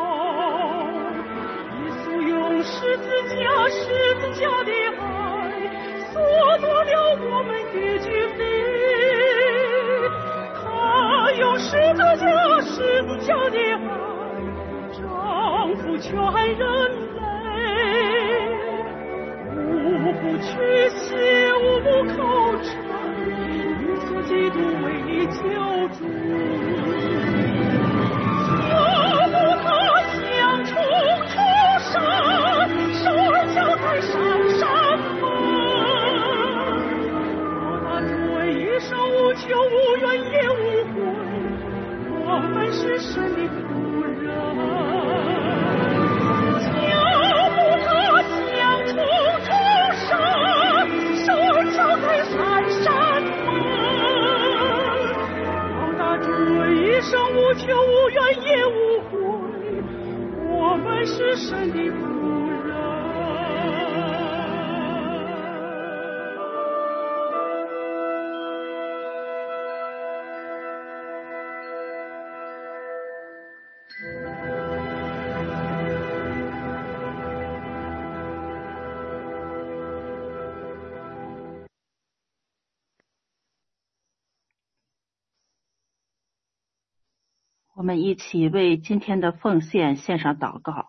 耶稣用十字架，十字架的爱，锁住了我们的距离。他用十字架，十字架的爱，征服全人类。无不屈膝，无不叩诚，基督为救主。脚步他向重重山，手儿敲开闪闪门。报答主恩一生无求无怨也无悔，我们是神的仆人。脚步他向重重山，手儿敲开闪闪门。一生无求无怨也无悔，我们是神的仆人。 我们一起为今天的奉献献上祷告。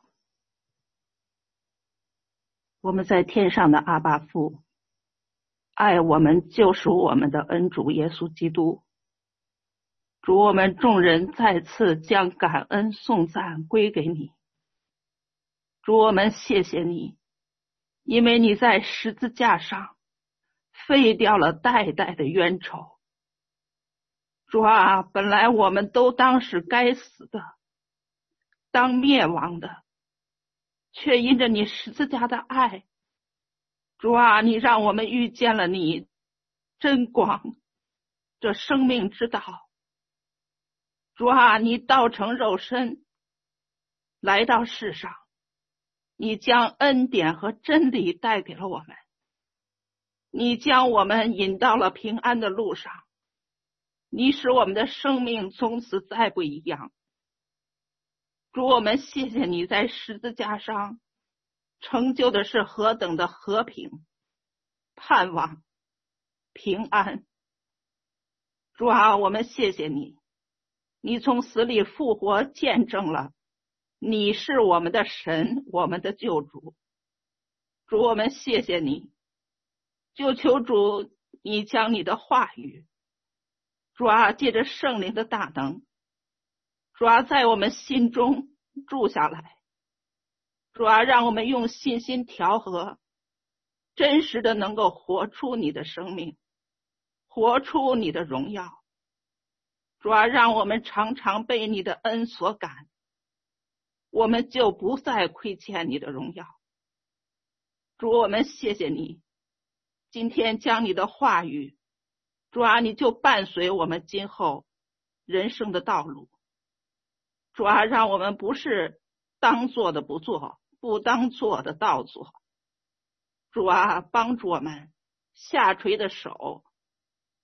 我们在天上的阿爸父，爱我们救赎我们的恩主耶稣基督，主，我们众人再次将感恩颂赞归给你。主，我们谢谢你，因为你在十字架上废掉了代代的冤仇。主啊，本来我们都当是该死的，当灭亡的，却因着你十字架的爱，主啊，你让我们遇见了你真光，这生命之道。主啊，你道成肉身来到世上，你将恩典和真理带给了我们，你将我们引到了平安的路上，你使我们的生命从此再不一样。主，我们谢谢你在十字架上成就的是何等的和平、盼望、平安。主啊，我们谢谢你，你从死里复活，见证了你是我们的神，我们的救主。主，我们谢谢你，就求主你将你的话语，主啊，借着圣灵的大能，主啊，在我们心中住下来。主啊，让我们用信心调和，真实的能够活出你的生命，活出你的荣耀。主啊，让我们常常被你的恩所感，我们就不再亏欠你的荣耀。主，我们谢谢你，今天将你的话语，主啊，你就伴随我们今后人生的道路。主啊，让我们不是当做的不做，不当做的倒做。主啊，帮助我们下垂的手，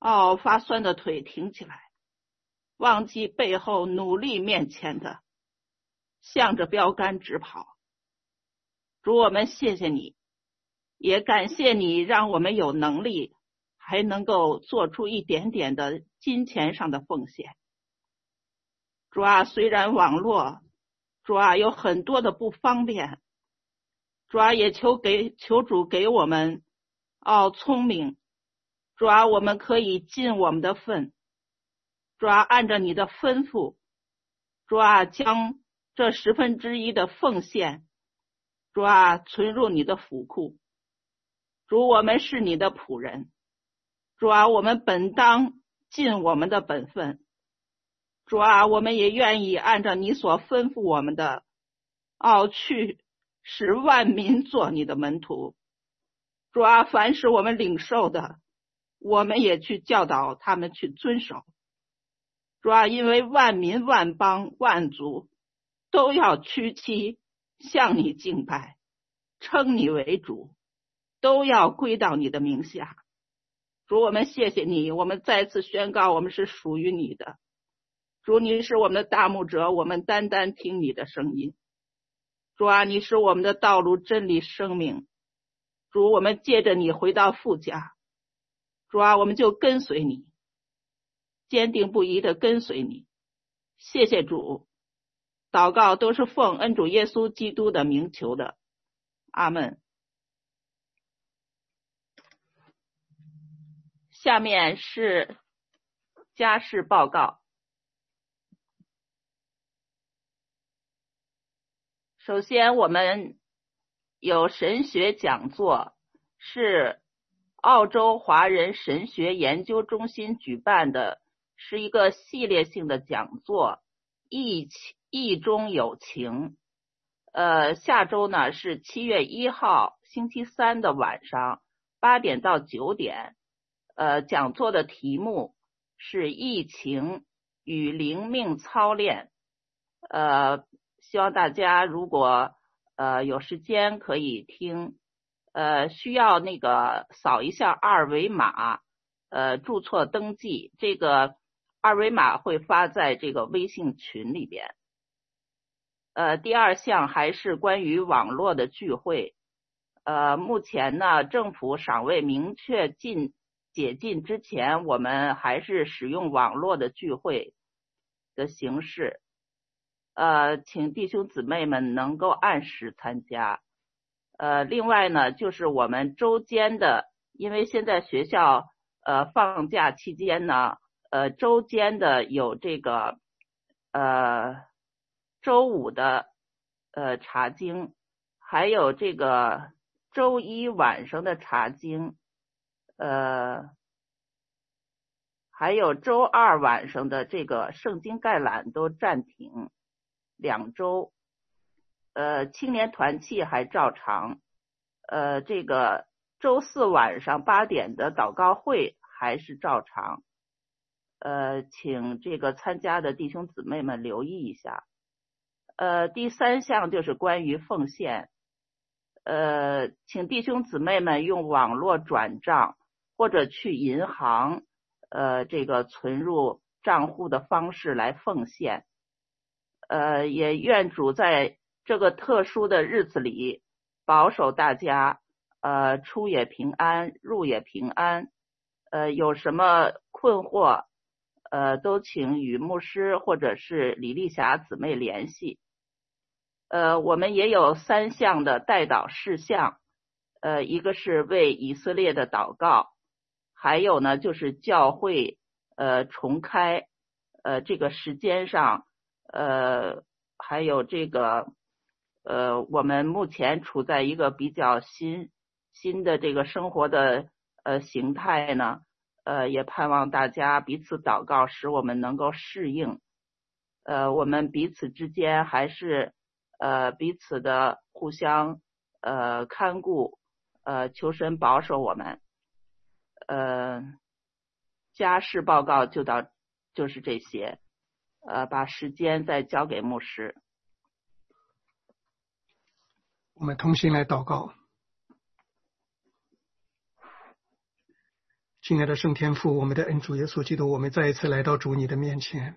哦，发酸的腿挺起来，忘记背后，努力面前的，向着标杆直跑。主，我们谢谢你，也感谢你让我们有能力还能够做出一点点的金钱上的奉献。主啊，虽然网络主啊有很多的不方便，主啊也求给求主给我们哦聪明，主啊我们可以尽我们的份，主啊按照你的吩咐，主啊将这十分之一的奉献，主啊存入你的府库。主，我们是你的仆人，主啊我们本当尽我们的本分，主啊我们也愿意按照你所吩咐我们的哦去使万民做你的门徒。主啊，凡是我们领受的，我们也去教导他们去遵守。主啊，因为万民万邦万族都要屈膝向你敬拜，称你为主，都要归到你的名下。主，我们谢谢你，我们再次宣告我们是属于你的。主，你是我们的大牧者，我们单单听你的声音。主啊，你是我们的道路真理生命。主，我们借着你回到父家。主啊，我们就跟随你，坚定不移的跟随你。谢谢主，祷告都是奉恩主耶稣基督的名求的，阿们。下面是家事报告。首先我们有神学讲座，是澳洲华人神学研究中心举办的，是一个系列性的讲座，义义中有情。呃，下周呢是七月一号星期三的晚上八点到九点。呃，讲座的题目是义情与灵命操练。呃，希望大家如果呃有时间可以听。呃，需要那个扫一下二维码，呃，注册登记。这个二维码会发在这个微信群里边。呃，第二项还是关于网络的聚会。呃，目前呢，政府尚未明确禁解禁之前，我们还是使用网络的聚会的形式。呃，请弟兄姊妹们能够按时参加。呃，另外呢，就是我们周间的，因为现在学校呃放假期间呢，呃周间的有这个呃周五的呃查经，还有这个周一晚上的查经，呃还有周二晚上的这个圣经概览都暂停两周。呃，青年团契还照常，呃，这个周四晚上八点的祷告会还是照常，呃，请这个参加的弟兄姊妹们留意一下。呃，第三项就是关于奉献，呃，请弟兄姊妹们用网络转账或者去银行，呃，这个存入账户的方式来奉献。呃，也愿主在这个特殊的日子里保守大家，呃，出也平安，入也平安。呃，有什么困惑，呃，都请与牧师或者是李丽霞姊妹联系。呃，我们也有三项的代祷事项，呃，一个是为以色列的祷告，还有呢就是教会呃重开，呃，这个时间上，呃，还有这个。呃，我们目前处在一个比较新新的这个生活的呃形态呢，呃，也盼望大家彼此祷告，使我们能够适应。呃，我们彼此之间还是呃彼此的互相呃看顾，呃，求神保守我们。呃，家事报告就到就是这些，呃，把时间再交给牧师。 我们同心来祷告。 亲爱的圣天父，我们的恩主耶稣基督，我们再一次来到主你的面前。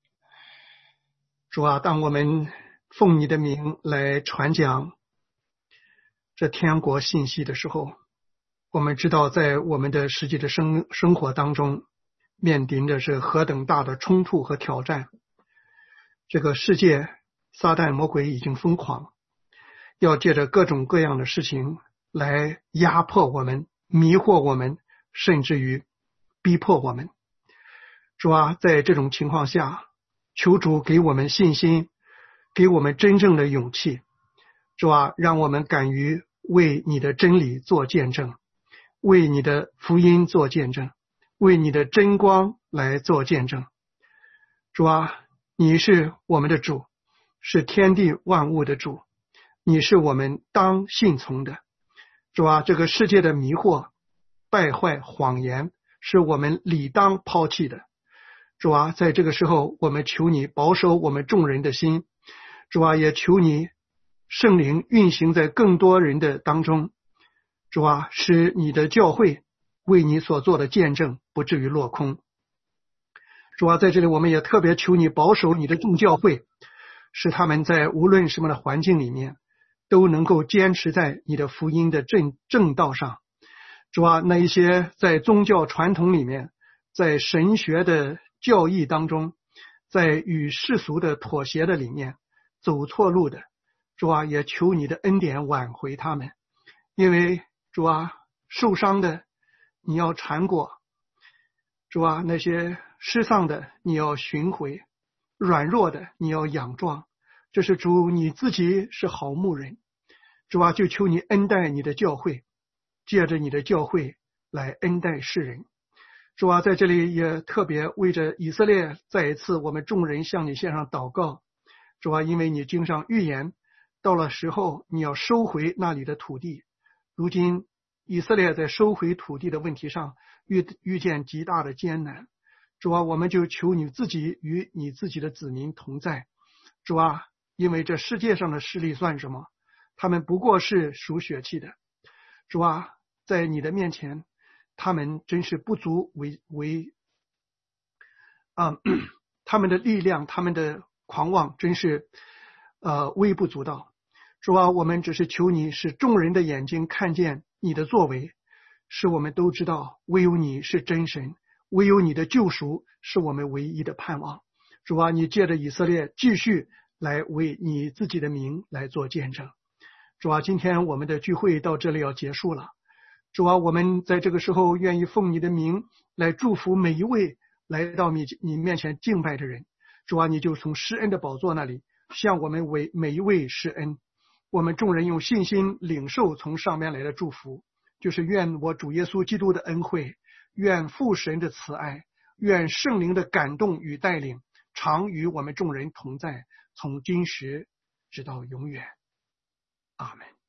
主啊，当我们奉你的名来传讲这天国信息的时候，我们知道在我们的实际的生生活当中，面临的是何等大的冲突和挑战。这个世界撒旦魔鬼已经疯狂，要借着各种各样的事情来压迫我们，迷惑我们，甚至于逼迫我们。主啊，在这种情况下，求主给我们信心，给我们真正的勇气。主啊，让我们敢于为你的真理做见证，为你的福音做见证，为你的真光来做见证。主啊，你是我们的主，是天地万物的主，你是我们当信从的。主啊，这个世界的迷惑、败坏、谎言是我们理当抛弃的。主啊，在这个时候，我们求你保守我们众人的心。主啊，也求你圣灵运行在更多人的当中。主啊，使你的教会为你所做的见证不至于落空。主啊，在这里我们也特别求你保守你的众教会，使他们在无论什么的环境里面都能够坚持在你的福音的正正道上。主啊，那一些在宗教传统里面，在神学的教义当中，在与世俗的妥协的里面走错路的，主啊，也求你的恩典挽回他们。因为主啊，受伤的你要缠裹，主啊，那些失丧的你要寻回，软弱的你要养壮。这是主你自己是好牧人。主啊，就求你恩待你的教会，借着你的教会来恩待世人。主啊，在这里也特别为着以色列再一次我们众人向你献上祷告。主啊，因为你经上预言，到了时候你要收回那里的土地。如今以色列在收回土地的问题上遇遇见极大的艰难。主啊，我们就求你自己与你自己的子民同在。主啊，因为这世界上的势力算什么？他们不过是属血气的。主啊，在你的面前，他们真是不足为为啊、呃，他们的力量，他们的狂妄真是呃微不足道。主啊，我们只是求你使众人的眼睛看见你的作为，使我们都知道唯有你是真神，唯有你的救赎是我们唯一的盼望。主啊，你借着以色列继续来为你自己的名来做见证。主啊，今天我们的聚会到这里要结束了。主啊，我们在这个时候愿意奉你的名来祝福每一位来到你你面前敬拜的人。主啊，你就从施恩的宝座那里向我们为每一位施恩。我们众人用信心领受从上面来的祝福，就是愿我主耶稣基督的恩惠，愿父神的慈爱，愿圣灵的感动与带领常与我们众人同在，从今时直到永远。阿们。